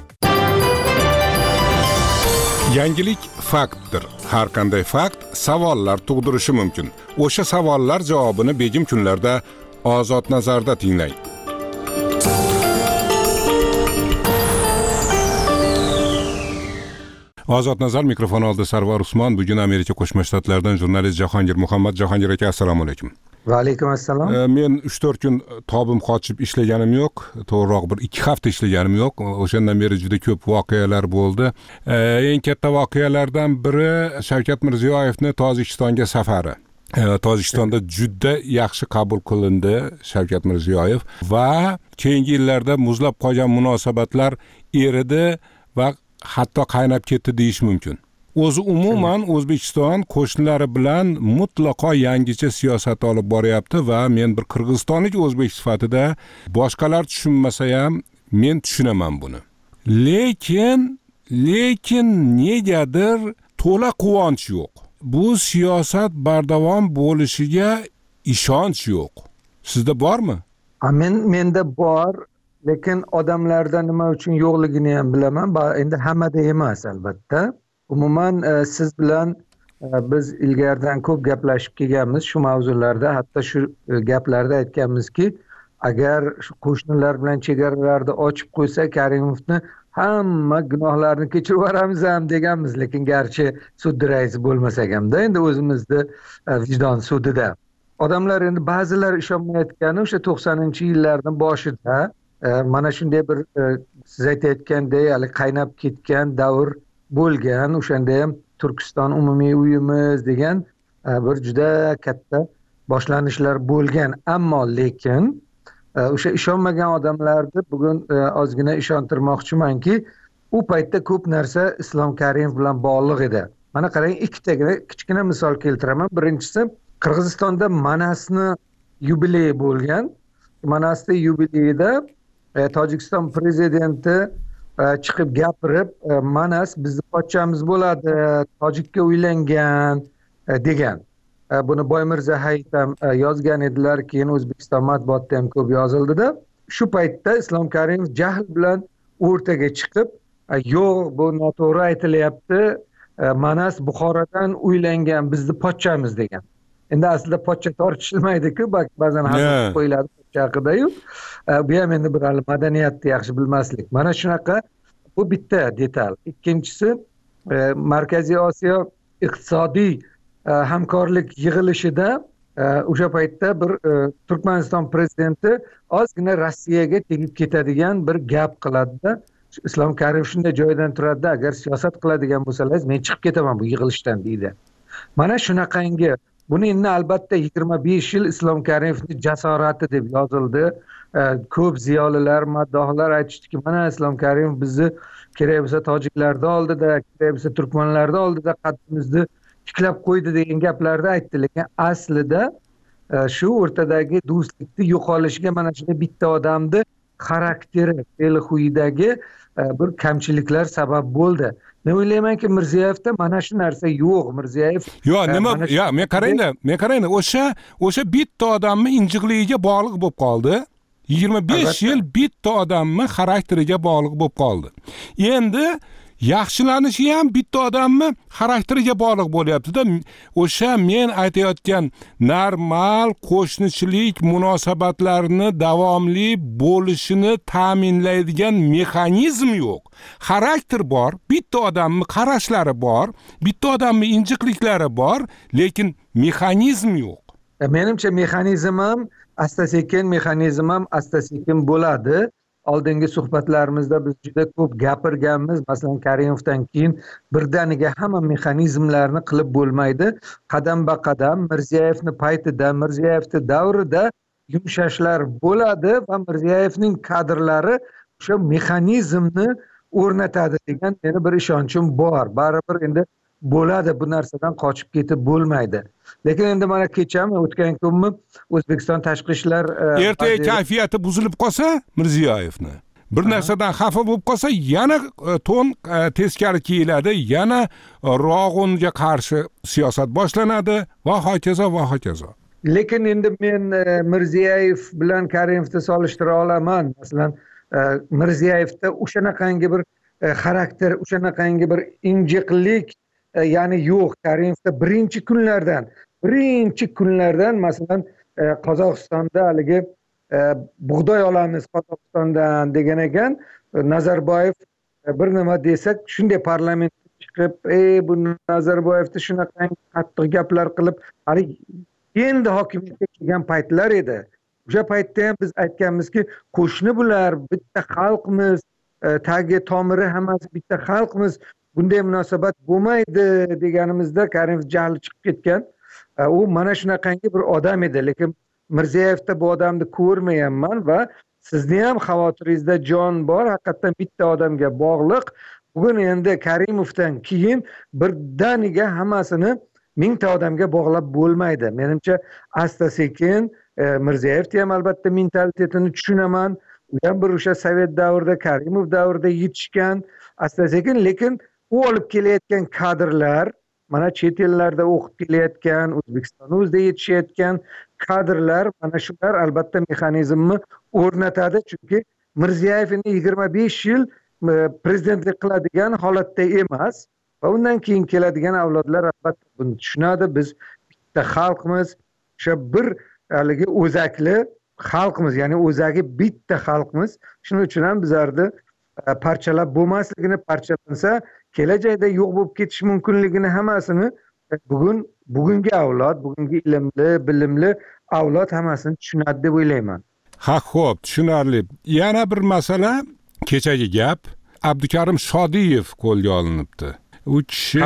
Yangilik faktdir. Har qanday fakt savollar tug'dirishi mumkin. O'sha savollar javobini begim kunlarda Ozod nazarda tinglang. Ozod nazar mikrofon oldi Sarvar Usmon. Bugun Amerika Qo'shma Shtatlaridan jurnalist Jahongir Muhammad. Jahongir aka, assalomu alaykum. Va alaykum assalom. Men 3-4 kun tobim qochib ishlaganim yo'q. To'g'riroq bir 2 hafta ishlaganim yo'q. O'shandan beri juda ko'p voqealar bo'ldi. Eng katta voqealardan biri Shavkat Mirziyoyevning Tojikistonga safari. Tojikistonda juda yaxshi qabul qilindi Shavkat Mirziyoyev va keyingi yillarda muzlab qolgan munosabatlar eridi va hatto qaynab ketdi deyish mumkin. O'zi umuman O'zbekiston qo'shnilari bilan mutlaqo yangicha siyosat olib boryapti va men bir qirg'izistonlik o'zbek sifatida boshqalar tushunmasa ham men tushunaman buni. Lekin negadir to'la quvonch yo'q. Bu siyosat bardavom bo'lishiga ishonch yo'q. Sizda bormi? Menda bor. Lekin odamlarda nima uchun yo'qligini ham bilaman. Endi hammada emas albatta. Umuman siz bilan biz ilgaridan ko'p gaplashib kelganmiz shu mavzularda. Hatto shu gaplarda aytganmizki, agar shu qo'shnilar bilan chegaralarni ochib qo'ysa, Karimovni hamma gunohlarni kechirib yuboramiz ham deganmiz. Lekin garchi sud raisi bo'lmasak hamda endi o'zimizni vijdon sudida. Odamlar endi ba'zilar ishonmayotgani o'sha 90-yillarning boshida mana shunday bir siz aytayotgandek hali qaynab ketgan davr bo'lgan. O'shanda ham Turkiston umumiy uyimiz degan bir juda katta boshlanishlar bo'lgan. Ammo lekin o'sha ishonmagan odamlarni bugun ozgina ishontirmoqchimanki, u paytda ko'p narsa Islom Karimov bilan bog'liq edi. Mana qarang, ikkitagina kichkina misol keltiraman. Birinchisi, Qirg'izistonda Manasni yubileyi bo'lgan. Manasda yubileyida Tojikiston prezidenti chiqib gapirib, Manas bizni pochchamiz bo'ladi, tojikka uylangan degan. Buni Boymirza Hayit ham yozgan edilar, keyin O'zbekiston matbuotida ham ko'p yozildi-da. Shu paytda Islom Karimov jahl bilan o'rtaga chiqib, yo'q, bu noto'g'ri aytilyapti. Manas Buxorodan uylangan, bizni pochchamiz degan. Endi aslida pochcha tortishilmaydi-ku, ba'zan hazil qo'yiladi pochcha haqida-yu. Bu ham endi bir madaniyatni yaxshi bilmaslik. Mana shunaqa, bu bitta detal. Ikkinchisi, Markaziy Osiyo iqtisodiy hamkorlik yig'ilishida o'sha paytda bir Turkmaniston prezidenti ozgina Rossiyaga tegib ketadigan bir gap qiladi-da. Islom Karimov shunday joydan turadi, agar siyosat qiladigan bo'lsangiz men chiqib ketaman bu yig'ilishdan deydi. Mana shunaqangi. Buni endi albatta 25 yil Islom Karimovning jasorati deb yozildi. Ko'p ziyolilar, maddohlar aytishdiki, mana Islom Karimov bizni kerak bo'lsa tojiklarda oldida, kerak bo'lsa turkmanlarda oldida qaddimizni tiklab qo'ydi degan gaplarni aytdi. Lekin aslida shu o'rtadagi do'stlikni yo'qolishiga mana shunday bitta odamni xarakteri, fe'li xuyidagi bir kamchiliklar sabab bo'ldi. Men o'ylaymanki, Mirziyoyevda mana shu narsa yo'q. Mirziyoyev nima, men qarayman, o'sha bitta odamning injiqligiga bog'liq bo'lib qoldi. 25 yil bitta odamning xarakteriga bog'liq bo'lib qoldi. Endi yaxshilanishi ham bitta odamning xarakteriga bog'liq bo'lyapti-da. O'sha men aytayotgan normal qo'shnichilik munosabatlarini davomli bo'lishini ta'minlaydigan mexanizm yo'q. Xarakter bor, bitta odamning qarashlari bor, bitta odamning injiqliklari bor, lekin mexanizm yo'q. Menimcha mexanizm ham asta-sekin bo'ladi. Oldingi suhbatlarimizda biz juda ko'p gapirganmiz. Masalan, Karimovdan keyin birdaniga hamma mexanizmlarni qilib bo'lmaydi. Qadam-ba-qadam Mirziyoyevning paytida, Mirziyoyevning davrida yumshashlar bo'ladi va Mirziyoyevning kadrlari o'sha mexanizmni o'rnatadi degan meni bir ishonchim bor. Baribir endi bo'ladi, bu narsadan qochib ketib bo'lmaydi. Lekin endi mana kechami, o'tgan kunmi O'zbekiston tashqi ishlar ertaga kayfiyati buzilib qolsa Mirziyoyevni, bir narsadan xafa bo'lib qolsa, yana to'n teskari kiyiladi, yana Rog'unga qarshi siyosat boshlanadi va hokazo va hokazo. Lekin endi men Mirziyoyev bilan Karimovni solishtira olaman. Masalan, Mirziyoyevda o'shanaqangi bir xarakter, o'shanaqangi bir injiqlik ya'ni yo'q. Karimovda birinchi kunlardan masalan Qozog'istonda haligi bug'doy olamiz Qozog'istondan degan ekan, Nazarboyev bir nima desak shunday parlamentga chiqib, bu Nazarboyevda shunaqa qattiq gaplar qilib, hali endi hokimiyatga kelgan paytlar edi. O'sha paytda ham biz aytganmizki, qo'shni bular, bitta xalqmiz, tagi tomiri hammasi bitta xalqmiz, bunday munosabat bo'lmaydi deganimizda Karimov jahli chiqib ketgan. U mana shunaqangi bir odam edi, lekin Mirziyoyevda bu odamni ko'rmayapman va sizni ham xavotiringizda jon bor, haqiqatdan bitta odamga bog'liq. Bugun endi Karimovdan keyin birdaniga hammasini mingta odamga bog'lab bo'lmaydi. Menimcha asta-sekin Mirziyoyevni ham albatta mentalitetini tushunaman. U ham bir o'sha Sovet davrida, Karimov davrida yetishgan, asta-sekin, lekin u olib kelayotgan kadrlar, mana chet ellarda o'qib kelayotgan, O'zbekiston o'zida yetishayotgan kadrlar, mana shular albatta mexanizmni o'rnatadi. Chunki Mirziyoyev endi 25 yil prezidentlik qiladigan holatda emas va undan keyin keladigan avlodlar albatta buni tushunadi. Biz bitta xalqmiz, o'sha bir haligi o'zakli xalqmiz, ya'ni o'zagi bitta xalqmiz. Shuning uchun ham bizlarni parchalab bo'lmasligini, parchalansa kelajakda yo'q bo'lib ketish mumkinligini hammasini bugungi avlod, bugungi ilmli, bilimli avlod hammasini tushunadi deb o'ylayman. Xo'p, tushunarli. Yana bir masala, kechagi gap, Abdukarim Shodiyev qo'lga olinibdi. U kishi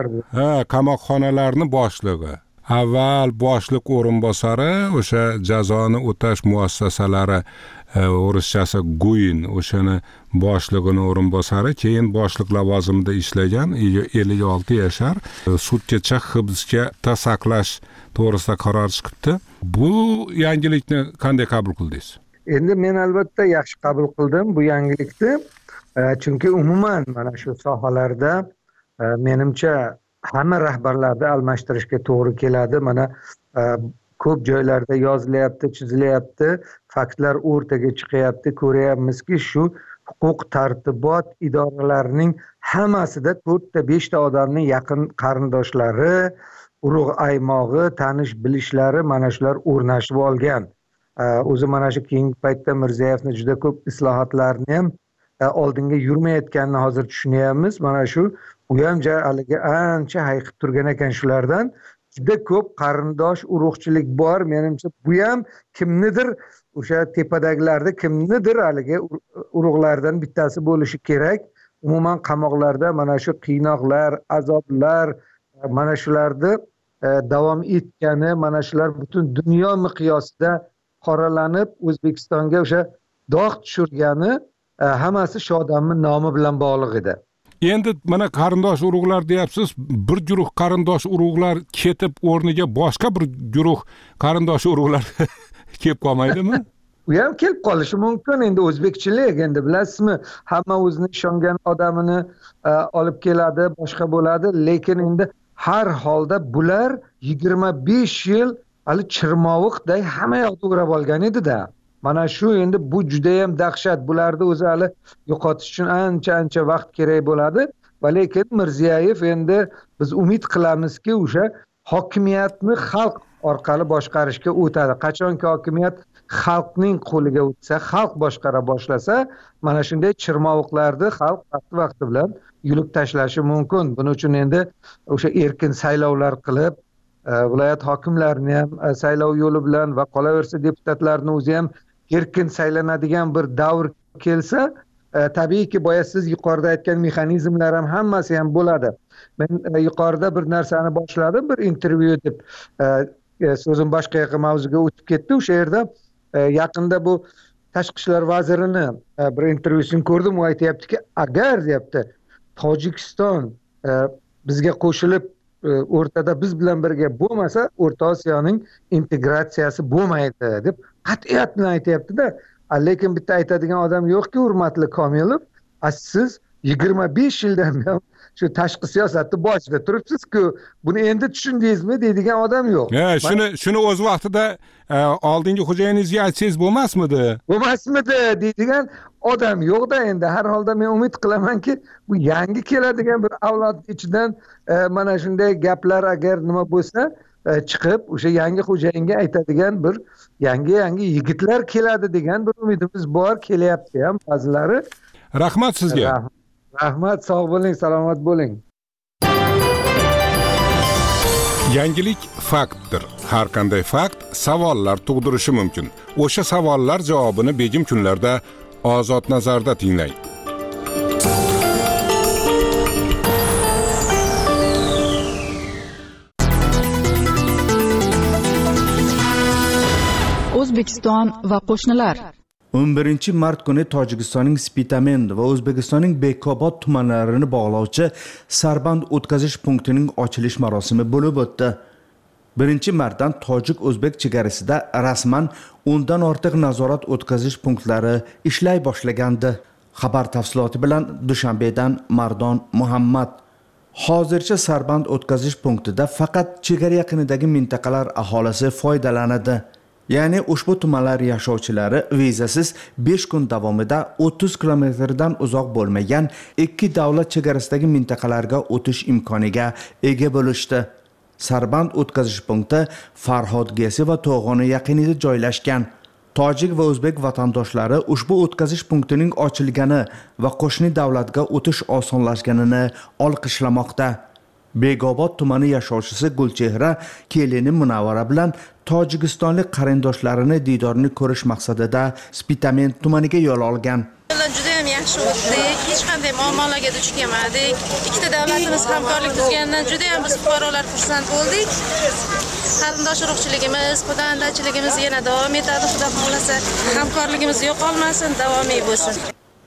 qamoqxonalarning boshlig'i. Avval boshliq o'rinbosari, o'sha jazoni o'tash muassasalari, o'rischasi Guin, o'shani boshlig'ining o'rinbosari, keyin boshliq lavozimida ishlagan, 56 yashar, sudgacha hibsga saqlash to'g'risida qaror chiqibdi. Bu yangilikni qanday qabul qildingiz? Endi men albatta yaxshi qabul qildim bu yangilikni. Chunki umuman mana shu sohalarda menimcha hamma rahbarlarni almashtirishga to'g'ri keladi. Mana ko'p joylarda yozilyapti, chizilyapti, faktlar o'rtaga chiqyapti. Ko'ryapmizki, shu huquq tartibot idoralarining hammasida 4 ta 5 ta odamning yaqin qarindoshlari, urug' aymog'i, tanish bilishlari mana shular o'rnashib olgan. O'zi mana shu keyingi paytda Mirziyoyevni juda ko'p islohotlarni ham oldinga yurmayotganini hozir tushunyapmiz. Mana shu u ham haligi ancha hayiqib turgan ekan shulardan. Juda ko'p qarindosh urug'chilik bor. Menimcha bu ham kimnidir o'sha tepadagilarda kimnidir haligi urug'lardan bittasi bo'lishi kerak. Umuman qamoqlarda mana shu qiynoqlar, azoblar, mana shularni davom etgani, mana shular butun dunyo miqyosida qoralanib O'zbekistonga o'sha dog' tushirgani hammasi shu odamning nomi bilan bog'liq edi. endi mana qarindosh urug'lar deyapsiz, bir guruh qarindosh urug'lar ketib o'rniga boshqa bir guruh qarindosh urug'lar kelib qolmaydimi? U ham kelib qolishi mumkin. Endi o'zbekchilik, endi bilasizmi, hamma o'zini ishongan odamini olib keladi, boshqa bo'ladi, lekin endi har holda bular 25 yil hali chirmovuqday hamma yoqda o'rab olgan edi-da. Mana shu endi bu juda ham dahshat. Bularni o'zi hali yo'qotish uchun ancha vaqt kerak bo'ladi. Va lekin Mirziyoyev endi biz umid qilamizki, o'sha hokimiyatni xalq orqali boshqarishga o'tadi. Qachonki hokimiyat xalqning qo'liga o'tsa, xalq boshqara boshlasa, mana shunday chirmovuqlarni xalq vaqti bilan yulib tashlashi mumkin. Buning uchun endi o'sha erkin saylovlar qilib, viloyat hokimlarini ham saylov yo'li bilan va qolaversa deputatlarni o'zi ham erkin saylanadigan bir davr kelsa, tabiiyki boya siz yuqorida aytgan mexanizmlar ham hammasi ham bo'ladi. Men yuqorida bir narsani boshladim, bir intervyu deb so'zim boshqa yoqqa mavzuga o'tib ketdi. O'sha yerda yaqinda bu tashqi ishlar vazirini bir intervyusini ko'rdim. U aytayaptiki, agar deyapti Tojikiston bizga qo'shilib o'rtada biz bilan birga bo'lmasa, O'rta Osiyoning integratsiyasi bo'lmaydi deb qat'iyat bilan aytayapti-da. Lekin bitta aytadigan odam yo'qki, hurmatli Komilov, siz 25 yildan buyon shu tashqi siyosatni boshida turibsiz-ku, buni endi tushundingizmi deydigan odam yo'q. Shuni o'z vaqtida oldingi xo'jayiningizga aytsangiz bo'lmasmidi? Bo'lmasmidi deydigan odam yo'q-da. Endi har holda men umid qilamanki, bu yangi keladigan bir avlod ichidan mana shunday gaplar agar nima bo'lsa chiqib, o'sha yangi xo'jayinga aytadigan bir yangi yigitlar keladi degan bir umidimiz bor. Kelyapti ham ba'zilari. Rahmat sizga. Rahmat, sog' bo'ling, salomat bo'ling. Yangilik faktdir. Har qanday fakt savollar tug'dirishi mumkin. O'sha savollar javobini begim kunlarda Ozod nazarda tinglang. O'zbekiston va qo'shnilar. 11 mart kuni Tojikistonning Spitamend va O'zbekistonning Bekobod tumanlarini bog'lovchi Sarband o'tkazish punktining ochilish marosimi bo'lib o'tdi. 1-martdan tojik-o'zbek chegarasida rasman 10 dan ortiq nazorat o'tkazish punktlari ishlay boshlagandi. Xabar tafsiloti bilan Dushanbedan Mardon Muhammad. Hozircha Sarband o'tkazish punktida faqat chegara yaqinidagi mintaqalar aholisi foydalanadi. Ya'ni ushbu tumanlar yashovchilari vizasiz 5 kun davomida 30 kilometrdan uzoq bo'lmagan 2 davlat chegarasidagi mintaqalarga o'tish imkoniga ega bo'lishdi. Sarband o'tkazish punkti Farhod Gesi va To'g'oni yaqinida joylashgan. Tojik va o'zbek vatandoshlari ushbu o'tkazish punktining ochilgani va qo'shni davlatga o'tish osonlashganini olqishlamoqda. Bekobod tumani yashovchisi Gulchehra kelini Munavvara bilan tojikistonlik qarindoshlarini didorini ko'rish maqsadida Spitamend tumaniga yo'l olgan. Juda ham yaxshi o'tdi. Hech qanday muammolarga duch kelmadik. Ikkita davlatimiz hamkorlik tuzganidan juda ham biz fuqarolar xursand bo'ldik. Qarindosh urug'chiligimiz, xudoandachiligimiz yana davom etadi. Xudo xolasa, hamkorligimiz yo'qolmasin, davomiy bo'lsin.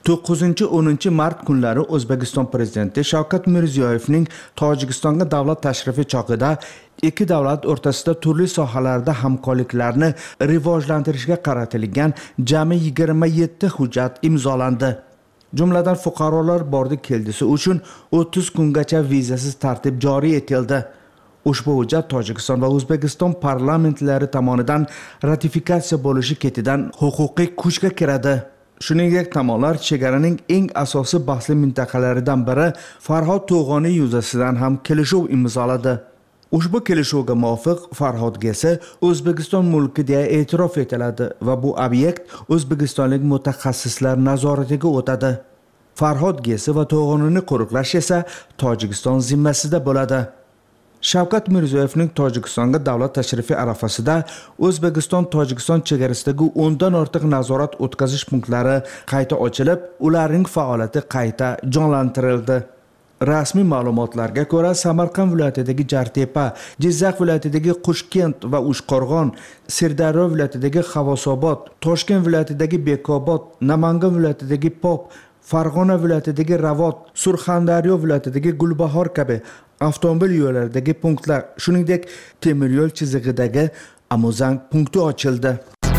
9-10 mart kunlari O'zbekiston prezidenti Shavkat Mirziyoyevning Tojikistonga davlat tashrifi chog'ida ikki davlat o'rtasida turli sohalarda hamkorliklarni rivojlantirishga qaratilgan jami 27 hujjat imzolandi. Jumladan fuqarolar bordi-keldisi uchun 30 kungacha vizasiz tartib joriy etildi. Ushbu hujjat Tojikiston va O'zbekiston parlamentlari tomonidan ratifikatsiya bo'lishi ketidan huquqiy kuchga kiradi. Shuningdek, tomonlar chegaraning eng asosiy bahsli mintaqalaridan biri Farhod To'g'oni yuzasidan ham kelishuv imzoladi. Ushbu kelishuvga muvofiq Farhod Gesi O'zbekiston mulki deya e'tirof etiladi va bu obyekt o'zbekistonlik mutaxassislar nazoratiga o'tadi. Farhod Gesi va To'g'onini qo'riqlash esa Tojikiston zimmasida bo'ladi. Shavkat Mirziyoyevning Tojikistonga davlat tashrifi arafasida O'zbekiston-Tojikiston chegarasidagi 10 dan ortiq nazorat o'tkazish punktlari qayta ochilib, ularning faoliyati qayta jonlantirildi. Rasmiy ma'lumotlarga ko'ra, Samarqand viloyatidagi Jartepa, Jizzax viloyatidagi Qushkent va Ushqo'rg'on, Sirdaryo viloyatidagi Xavosobod, Toshkent viloyatidagi Bekobod, Namangan viloyatidagi Pop, Farg'ona viloyatidagi Ravot, Surxondaryo viloyatidagi Gulbahor kabi avtomobil yo'llaridagi punktlar, shuningdek temir yo'l chizig'idagi Amuzang punkti ochildi.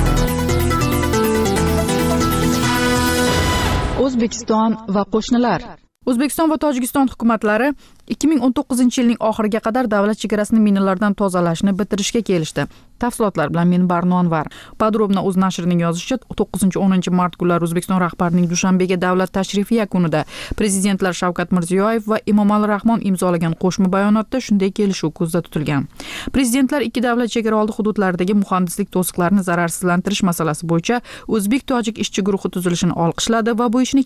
O'zbekiston va qo'shnilar. O'zbekiston va Tojikiston hukumatlari 2019-yilning oxiriga qadar davlat chegarasini minalardan tozalashni bitirishga kelishdi. Tafsilotlar bilan men Barnonvar. Podrobno o'z nashrining yozishicha 9-10 mart kunlari O'zbekiston rahbarining Dushanbega davlat tashrifi yakunida prezidentlar Shavkat Mirziyoyev va Emomali Rahmon imzolagan qo'shma bayonotda shunday kelishuv ko'zda tutilgan. Prezidentlar ikki davlat chegara oldi hududlaridagi muhandislik to'siqlarini zararsizlantirish masalasi bo'yicha o'zbek-tojik ishchi guruhi tuzilishini olqishladi va bu ishni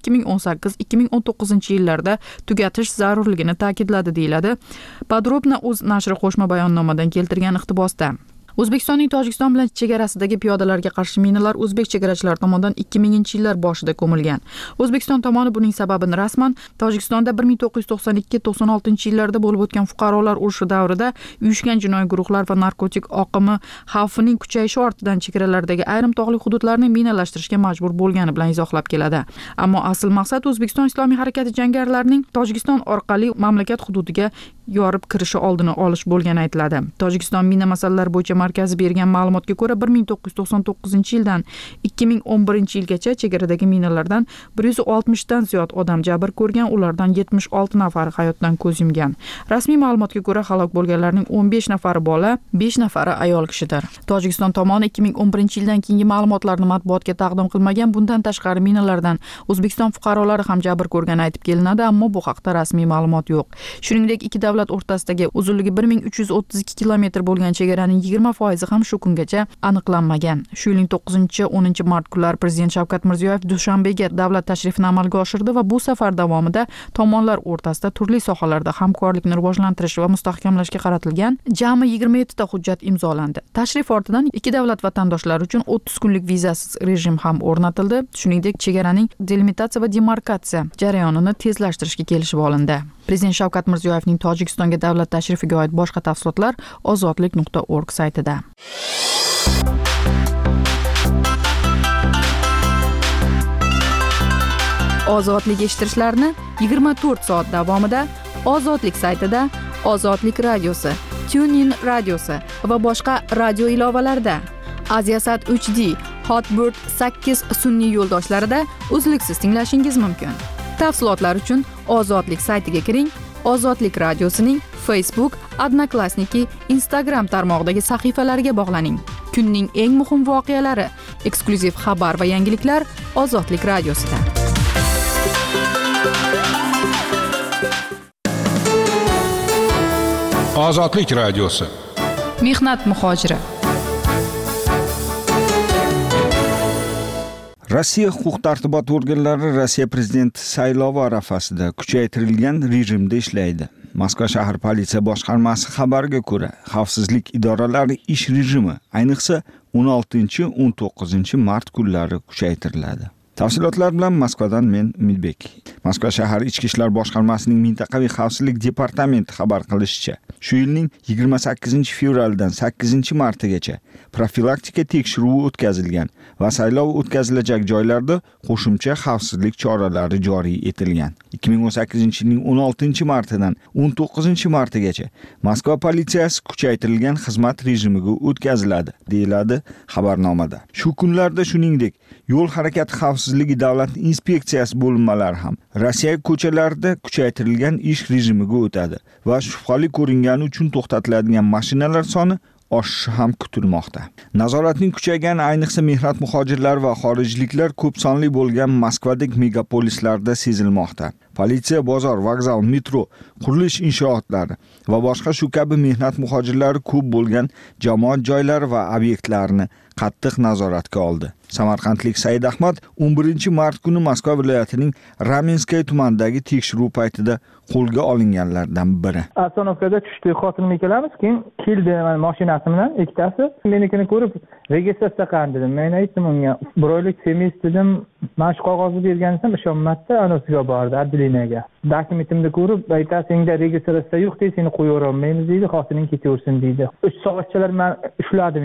2018-2019 yillarda tugatish zarurligini ta'kidladi, deyiladi Podrobno o'z nashri qo'shma bayonnomadan keltirgan iqtibosda. O'zbekistonning Tojikiston bilan chegarasidagi piyodalarga qarshi minalar o'zbek chegarachilar tomonidan 2000-yillar boshida ko'milgan. O'zbekiston tomoni buning sababini rasman Tojikistonda 1992-96-yillarda bo'lib o'tgan fuqarolar urushi davrida uyushgan jinoiy guruhlar va narkotik oqimi xavfining kuchayishi ortidan chegaralardagi ayrim tog'li hududlarni minalashtirishga majbur bo'lgani bilan izohlab keladi. Ammo asl maqsad O'zbekiston Islomiy harakati jangarilarining Tojikiston orqali mamlakat hududiga yorib kirishi oldini olish bo'lgani aytiladi. Tojikiston mina masalalari bo'yicha markazi bergan ma'lumotga ko'ra 1999-yildan 2011-yilgacha chegaradagi minalardan 160 dan ziyod odam jabr ko'rgan, ulardan 76 nafari hayotdan ko'z yumgan. Rasmiy ma'lumotga ko'ra halok bo'lganlarning 15 nafari bola, 5 nafari ayol kishidir. Tojikiston tomoni 2011-yildan keyingi ma'lumotlarni matbuotga taqdim qilmagan. Bundan tashqari minalardan O'zbekiston fuqarolari ham jabr ko'rgani aytib kelinadi, ammo bu haqda rasmiy ma'lumot yo'q. Shuningdek, ikki davlat o'rtasidagi uzunligi 1332 kilometr bo'lgan chegaraning 20% ham shu kungacha aniqlanmagan. Shu yilning 9-10 mart kunlari Prezident Shavkat Mirziyoyev Dushanbega davlat tashrifini amalga oshirdi va bu safar davomida tomonlar o'rtasida turli sohalarda hamkorlikni rivojlantirish va mustahkamlashga qaratilgan jami 27 ta hujjat imzolandi. Tashrif ortidan ikki davlat vatandoshlari uchun 30 kunlik vizasiz rejim ham o'rnatildi. Shuningdek, chegaraning delimitatsiya va demarkatsiya jarayonini tezlashtirishga kelishib olindi. Prezident Shavkat Mirziyoyevning Tojikistonga davlat tashrifiga oid boshqa tafsilotlar ozodlik.org saytida. Ozodlik eshittirishlarni 24 soat davomida Ozodlik saytida, Ozodlik radiosi, TuneIn radiosi va boshqa radio ilovalarida, Aziasat HD, Hotbird 8 sun'iy yo'ldoshlarida uzluksiz tinglashingiz mumkin. Tafsilotlar uchun Ozodlik saytiga kiring. Ozodlik radiosining Facebook, Odnoklassniki, Instagram tarmog'idagi sahifalariga bog'laning. Kunning eng muhim voqealari, eksklyuziv xabar va yangiliklar Ozodlik radiosida. Ozodlik radiosi. Mehnat muhojiri. Rossiya huquq-tartibot organlari Rossiya prezidenti saylovi arafasida kuchaytirilgan rejimda ishlaydi. Moskva shahar politsiya boshqarmasi xabariga ko'ra, xavfsizlik idoralari ish rejimi ayniqsa 16-19 mart kunlari kuchaytiriladi. Tafsilotlar bilan Moskvadan men Umidbek. Moskva shahar ichki ishlar boshqarmasining mintaqaviy xavfsizlik departamenti xabar qilishicha, shu yilning 28-fevraldan 8-martigacha profilaktika tekshiruvi o'tkazilgan va saylov o'tkazilajak joylarda qo'shimcha xavfsizlik choralari joriy etilgan. 2018-yilning 16-martidan 19-martigacha Moskva politsiyasi kuchaytirilgan xizmat rejimiga o'tkaziladi, deyiladi xabarnomada. Shu kunlarda shuningdek, yo'l harakati xavfsizligi davlat inspeksiyasi bo'linmalari ham Rossiya ko'chalarida kuchaytirilgan ish rejimiga o'tadi va shubhali ko'ringani uchun to'xtatiladigan mashinalar soni oshishi ham kutilmoqda. Nazoratning kuchaygani ayniqsa mehnat muhojirlari va xorijliklar ko'p sonli bo'lgan Moskvadagi megapolislarda sezilmoqda. Politsiya, bozor, vokzal, metro, qurilish inshootlari va boshqa shu kabi mehnat muhojirlari ko'p bo'lgan jamoat joylari va obyektlarni qattiq nazoratga oldi. Samarqandlik Said Ahmad 11-mart kuni Moskva viloyatining Ramenskaya tumanidagi tekshiruv paytida qo'lga olinganlardan biri. Avtonovkada tushdi, xotinim ikkalamiz, keyin keldi mashinasi bilan ikkitasi. Menikini ko'rib, registratsiya qilgan dedim. Men aytdim unga, bir oylik semis dedim, mana shu qog'ozni bergansam ishonmadi, anosiga bordi, adlinaga. Dokumentimni ko'rib, aytadi, senda registratsiya yo'q, seni qo'yavermaymiz deydi, xotining ketaversin deydi. 3 soatchalar men ushladi meni.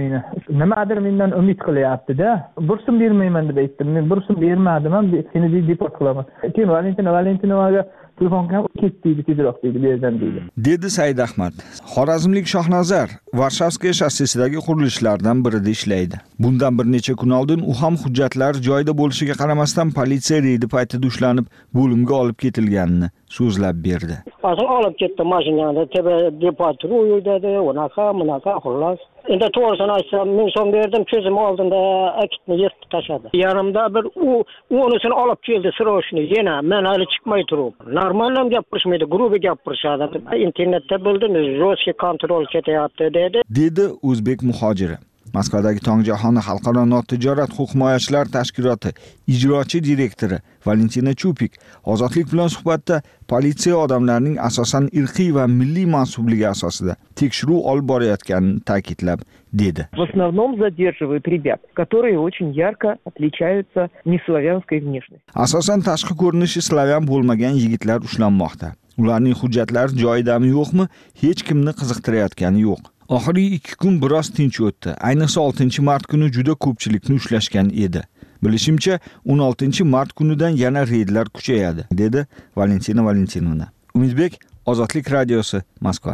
nimadir mendan umid qilyapti-da. Bir so'm bermayman deb aytdim. Men bir so'm bermadim, men seni deport qilaman. Keyin Valentinovaga telefon qilib ketdi, tezroq dedi, berdan dedi. Dedi Said Ahmad. Xorazmlik Shohnazar Varshavskiy shossesiydagi qurilishlardan birida ishlaydi. Bundan bir necha kun oldin u ham hujjatlar joyida bo'lishiga qaramasdan politsiya reydi paytida ushlanib, bo'limga olib ketilganini so'zlab berdi. Asıl olib ketdi mashinani, tebe depatruy dedi, unaqa, xullas. Endi to'g'risini aytsam, men so'm berdim, ko'zim oldinda akitni yirtib tashladi. Yanimda bir unisini olib keldi, srochni, yana men hali chiqmay turib. Normalam gapirishmaydi, grubi gapirishadi. Internetda bildim, jostki kontrol ketyapti dedi o'zbek muhojiri. Moskvadagi Tongijahon xalqaro notijorat huquq himoyachilar tashkiloti ijrochi direktori Valentina Chupik Ozodlik bilan suhbatda politsiya odamlarning asosan irqiy va milliy mansubligi asosida tekshiruv olib borayotganini ta'kidlab dedi. В основном задерживают ребят, которые очень ярко отличаются неславянской внешностью. Asosan tashqi ko'rinishi slavyan bo'lmagan yigitlar ushlanmoqda. Ularning hujjatlari joyidami yo'qmi, hech kimni qiziqtirayotgani yo'q. Oxirgi 2 kun biroz tinch o'tdi. Ayniqsa 6-mart kuni juda ko'pchilikni ushlashgan edi. Bilishimcha, 16-mart kunidan yana reydlar kuchayadi, dedi Valentina Valentinovna. Umidbek, Ozodlik radiosi, Moskva.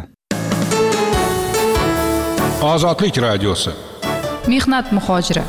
Ozodlik radiosi. Mehnat muhojiri.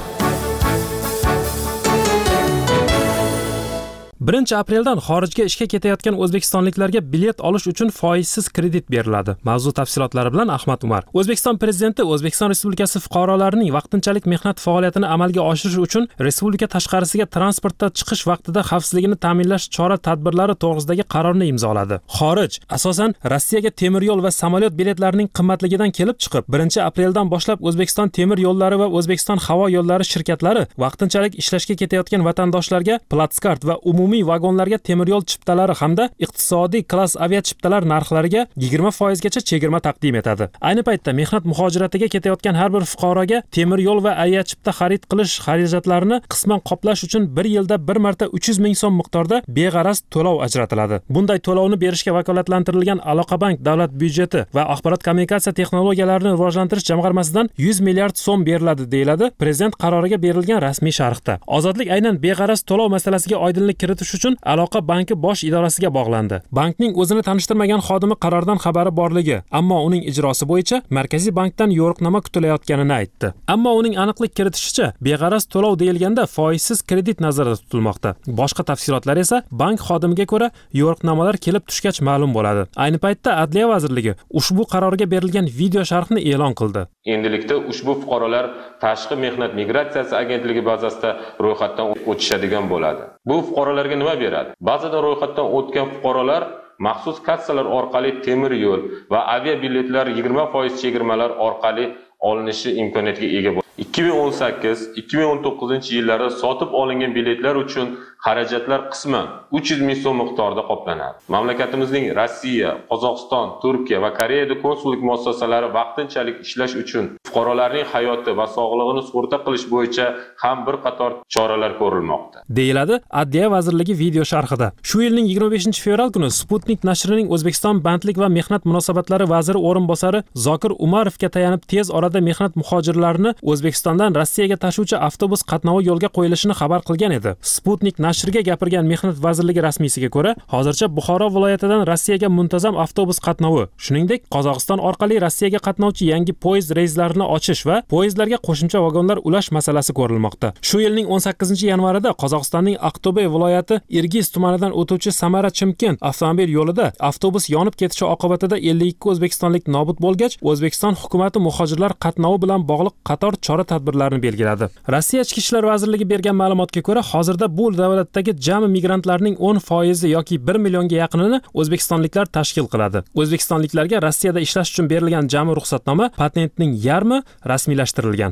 1 apreldan xorijga ishga ketayotgan o'zbekistonliklarga bilet olish uchun foizsiz kredit beriladi. Mavzu tafsilotlari bilan Ahmad Umar. O'zbekiston prezidenti O'zbekiston Respublikasi fuqarolarining vaqtinchalik mehnat faoliyatini amalga oshirish uchun respublika tashqarisiga transportda chiqish vaqtida xavfsizligini ta'minlash chora-tadbirlari to'g'risidagi qarorni imzoladi. Xorij, asosan Rossiyaga temir yo'l va samolyot biletlarining qimmatligidan kelib chiqib, 1 apreldan boshlab O'zbekiston temir yo'llari va O'zbekiston havo yo'llari shirkatlari vaqtinchalik ishlashga ketayotgan vatandoshlarga platskart va umumiy vagonlarga temir yo'l chiptalari hamda iqtisodiy klass avia chiptalar narxlariga 20% gacha chegirma taqdim etadi. Ayni paytda mehnat muhojiratiga ketayotgan har bir fuqaroga temir yo'l va avia chipta xarid qilish xarajatlarini qisman qoplash uchun 1 yilda 1 marta 300 ming so'm miqdorda beg'araz to'lov ajratiladi. Bunday to'lovni berishga vakolatlantirilgan Aloqabank davlat byudjeti va axborot kommunikatsiya texnologiyalarini rivojlantirish jamg'armasidan 100 milliard so'm beriladi, deyiladi prezident qaroriga berilgan rasmiy sharhda. Ozodlik aynan beg'araz to'lov masalasiga oydinlik kiritish uchun Aloqa banki bosh idorasiga bog'landi. Bankning o'zini tanishtirmagan xodimi qarordan xabari borligi, ammo uning ijrosi bo'yicha Markaziy bankdan yo'riqnoma kutilayotganini aytdi. Ammo uning aniqlik kiritishicha, beg'araz to'lov deyilganda foizsiz kredit nazarda tutilmoqda. Boshqa tafsilotlar esa bank xodimiga ko'ra yo'riqnomalar kelib tushgach ma'lum bo'ladi. Ayni paytda Adliya vazirligi ushbu qarorga berilgan video sharhni e'lon qildi. Endilikda ushbu fuqarolar Tashqi mehnat migratsiyasi agentligi bazasida ro'yxatdan o'tishadigan bo'ladi. Bu fuqarolarga nima beradi? Ba'zida ro'yxatdan o'tgan fuqarolar maxsus kassalar orqali temir yo'l va avia biletlar 20% chegirmalar orqali olinishi imkoniyatiga ega bo'ladi. 2018-2019 yillarda sotib olingan biletlar uchun xarajatlar qisman 300 ming so'm miqdorida qoplanadi. Mamlakatimizning Rossiya, Qozog'iston, Turkiya va Koreyada konsullik muassasalari vaqtinchalik ishlash uchun fuqarolarning hayoti va sog'lig'ini sug'urta qilish bo'yicha ham bir qator choralar ko'rilmoqda, deyiladi Adliya vazirligi video sharhida. Shu yilning 25-fevral kuni Sputnik nashrining O'zbekiston bandlik va mehnat munosabatlari vaziri o'rinbosari Zokir Umarovga tayanib tez orada mehnat muhojirlarini O'zbekistondan Rossiyaga tashuvchi avtobus qatnovi yo'lga qo'yilishini xabar qilgan edi. Sputnik nashriga gapirgan Mehnat vazirligi rasmiysiga ko'ra, hozircha Buxoro viloyatidan Rossiyaga muntazam avtobus qatnovi, shuningdek Qozog'iston orqali Rossiyaga qatnovchi yangi poyezd reyslarini ochish va poyezdlarga qo'shimcha vagonlar ulash masalasi ko'rilmoqda. Shu yilning 18-yanvarida Qozog'istonning Aqto'be viloyati Irgiz tumanidan o'tuvchi Samara-Chimkent avtomobil yo'lida avtobus yonib ketishi oqibatida 52 o'zbekistonlik nobud bo'lgach, O'zbekiston hukumatı muhojirlar qatnovi bilan bog'liq qator chora-tadbirlarni belgiladi. Rossiya Ichki ishlar vazirligi bergan ma'lumotga ko'ra, hozirda bu davlatdagi jami migrantlarning 10% yoki 1 millionga yaqinini o'zbekistonliklar tashkil qiladi. O'zbekistonliklarga Rossiyada ishlash uchun berilgan jami ruxsatnoma patentning yarmi rasmiylashtirilgan.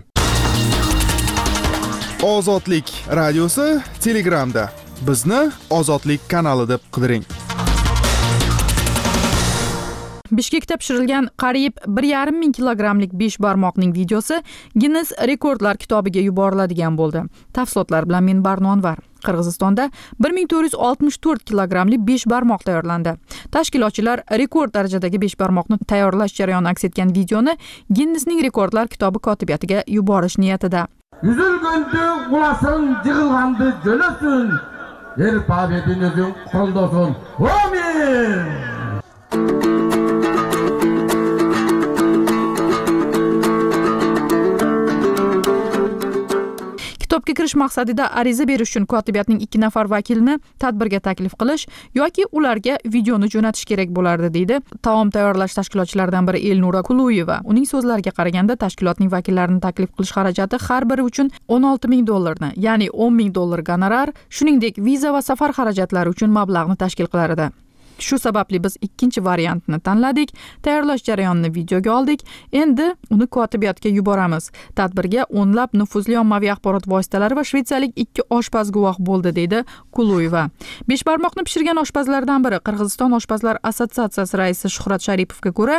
Ozodlik radiosi Telegramda. Bizni Ozodlik kanali deb qidiring. Bishkekda pishirilgan qariyb 1,5 ming kilogrammlik 5 barmoqning videosi Guinness rekordlar kitobiga yuboriladigan bo'ldi. Tafsilotlar bilan men Barnonvar. Qirg'izistonda 1464 kilogrammli 5 barmoq tayyorlandi. Tashkilotchilar rekord darajadagi 5 barmoqni tayyorlash jarayoni aks etgan videoni Guinnessning rekordlar kitobi kotibiyatiga yuborish niyatida. Yüzülgündü ulasın yığılgandı jölösün. Yer pabedinizin koldosun. Amin. Kitobga kirish maqsadida ariza berish uchun kotibiyatning 2 nafar vakilini tadbirga taklif qilish yoki ularga videoni jo'natish kerak bo'lardi, deydi taom tayyorlash tashkilotchilaridan biri Elnura Kuluyeva. Uning so'zlariga qaraganda, tashkilotning vakillarini taklif qilish xarajati har biri uchun $16,000, ya'ni $10,000 gonorar, shuningdek viza va safar xarajatlari uchun mablag'ni tashkil qilar edi. Shu sababli biz ikkinchi variantni tanladik, tayyorlash jarayonini videoga oldik, endi uni kotibiyatga yuboramiz. Tadbirga o'nlab nufuzli ommaviy axborot vositalari va shvetsiyalik 2 oshpaz guvoh bo'ldi, deydi Kuluyeva. 5 barmoqni pishirgan oshpazlardan biri Qirg'iziston oshpazlar assotsiatsiyasi raisi Shuhrat Sharipovga ko'ra,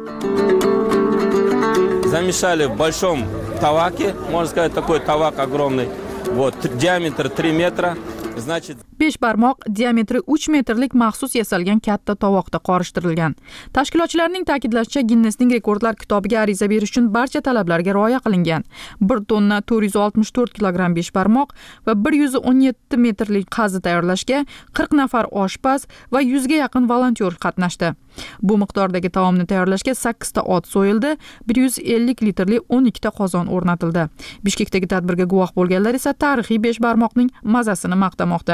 замешали в большом таваке, можно сказать, такой тавак огромный, вот, диаметр 3 метра. 5 barmoq diametri 3 metrlik maxsus yasalgan katta tovoqda qorishtirilgan. Tashkilotchilarning ta'kidlashicha, Guinnessning rekordlar kitobiga ariza berish uchun barcha talablarga rioya qilingan. 1 tonna 464 kilogramm 5 barmoq va 117 metrlik qazi tayyorlashga 40 nafar oshpaz va 100 ga yaqin volontyor qatnashdi. Bu miqdordagi taomni tayyorlashga 8 ta ot so'yildi, 150 litrli 12 ta qozon o'rnatildi. Bishkekdagi tadbirga guvoh bo'lganlar esa tarixiy 5 barmoqning mazasini maqtamoqda.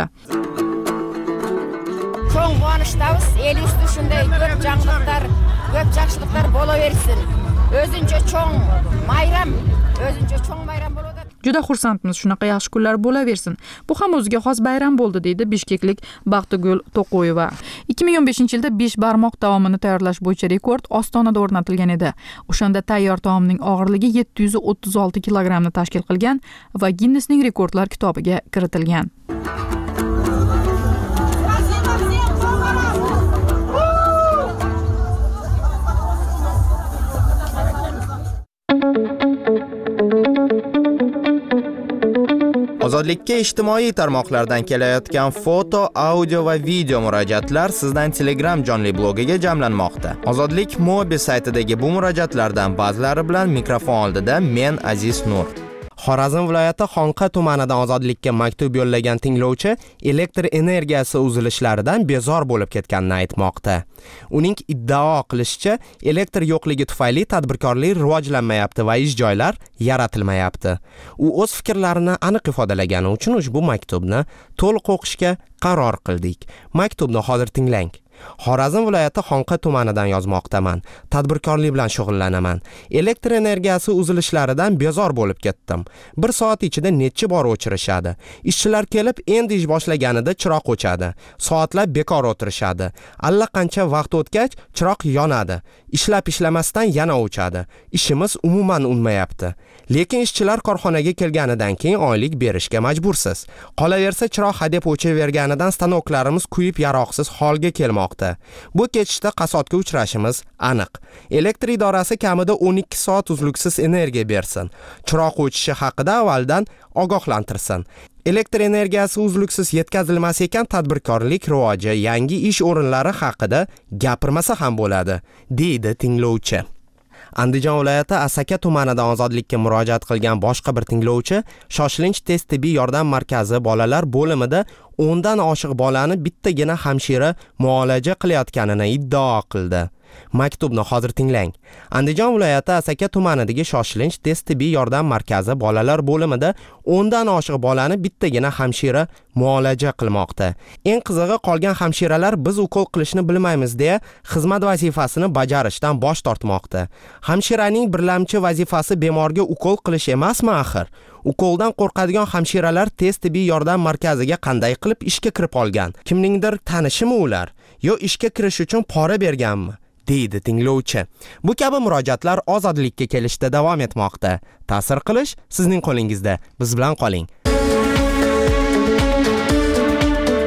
Cho'ng quvonushdamiz, el usti shunday ko'p jangliqlar, ko'p yaxshiliklar bo'laversin. O'zincha cho'ng bayram bo'ladi. Juda xursandmiz, shunaqa yaxshi kunlar bo'laversin. Bu ham o'ziga xos bayram bo'ldi, deydi bishkeklik Baxtigul To'qoyeva. 2015-yilda 5 barmoq taomini tayyorlash bo'yicha rekord Ostonada o'rnatilgan edi. O'shanda tayyor taomning og'irligi 736 kilogrammni tashkil qilgan va Guinnessning rekordlar kitobiga kiritilgan. Ozodlikka ijtimoiy tarmoqlardan kelayotgan foto, audio va video murojaatlar sizdan Telegram jonli blogiga jamlanmoqda. Ozodlik Mobi saytidagi bu murojaatlardan ba'zilari bilan mikrofon oldida men Aziz Nur. Xorazm viloyati Xonqa tumanidan Ozodlikka maktub yo'llagan tinglovchi elektr energiyasi uzilishlaridan bezor bo'lib ketganini aytmoqda. Uning iddao qilishicha, elektr yo'qligi tufayli tadbirkorlik rivojlanmayapti va ish joylar yaratilmayapti. U o'z fikrlarini aniq ifodalagani uchun ushbu maktubni to'liq o'qishga qaror qildik. Maktubni hozir tinglang. Xorazm viloyati Xonqa tumanidan yozmoqdaman. Tadbirkorlik bilan shug'ullanaman. Elektr energiyasi uzilishlaridan bezor bo'lib ketdim. 1 soat ichida necha bor o'chirishadi. Ishchilar kelib endi ish boshlaganida chiroq o'chadi. Soatlab bekor o'tirishadi. Allaqancha vaqt o'tgach chiroq yonadi. Ishlamasdan yana o'chadi. Ishimiz umuman unmayapti. Lekin ishchilar korxonaga kelganidan keyin oylik berishga majbursiz. Qolaversa chiroq hadeb o'chaverganidan stanoklarimiz kuyib yaroqsiz holga kelmoqda. Bu ketishda qasotga uchrashimiz aniq. Elektr idorasi kamida 12 soat uzluksiz energiya bersin. Chiroq o'chishi haqida avvaldan ogohlantirsin. Elektr energiyasi uzluksiz yetkazilmas ekan, tadbirkorlik rivoji, yangi ish o'rinlari haqida gapirmasa ham bo'ladi, deydi tinglovchi. Andijon viloyati Asaka tumanidan Ozodlikka murojaat qilgan boshqa bir tinglovchi shoshilinch tez tibbiy yordam markazi bolalar bo'limida 10 dan oshiq bolani bittagina hamshira muolaja qilayotganini iddao qildi. Maktubni hozir tinglang. Andijon viloyati Asaka tumanidagi shoshilinch tez tibbiy yordam markazi bolalar bo'limida 10 dan oshiq bolani bittagina hamshira muolaja qilmoqda. Eng qizig'i, qolgan hamshiralar biz ukol qilishni bilmaymiz deya xizmat vazifasini bajarishdan bosh tortmoqda. Hamshiraning birlamchi vazifasi bemorga ukol qilish emasmi axir? Ukoldan qo'rqadigan hamshiralar tez tibbiy yordam markaziga qanday qilib ishga kirib olgan? Kimningdir tanishimi ular? Yo ishga kirish uchun pora berganmi? deydi tinglovchi. Bu kabi murojaatlar ozodlikka kelishda davom etmoqda. Ta'sir qilish sizning qo'lingizda. Biz bilan qoling.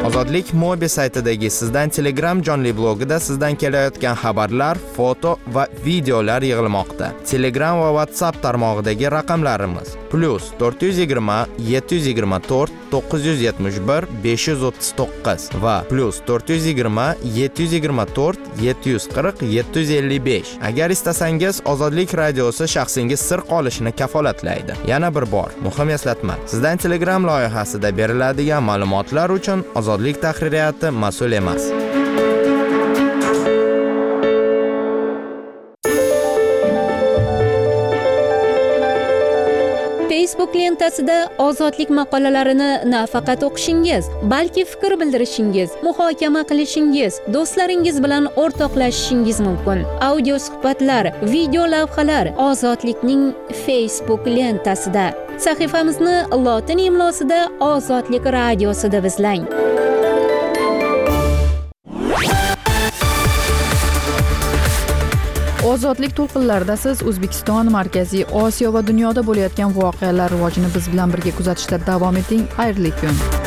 Ozodlik Mobi saytidagi Sizdan Telegram jonli blogida sizdan kelayotgan xabarlar, foto va videolar yig'ilmoqda. Telegram va WhatsApp tarmog'idagi raqamlarimiz +420 724 971 539 va +420 724 740 755. Agar istasangiz, Ozodlik radiosi shaxsingiz sir qolishini kafolatlaydi. Yana bir bor, muhim eslatma. Sizdan Telegram loyihasida beriladigan ma'lumotlar uchun Ozodlik tahririyati mas'ul emas. Facebook lentasida ozodlik maqolalarini nafaqat o'qishingiz, balki fikr bildirishingiz, muhokama qilishingiz, do'stlaringiz bilan o'rtoqlashishingiz mumkin. Audio suhbatlar, video lavhalar Ozodlikning Facebook lentasida. Sahifamizni lotin imlosida Ozodlik radiosi deb izlang. Ozodlik to'lqinlarida siz O'zbekiston, Markaziy Osiyo va dunyoda bo'layotgan voqealar rivojini biz bilan birga kuzatishda davom eting. Xayrli kun.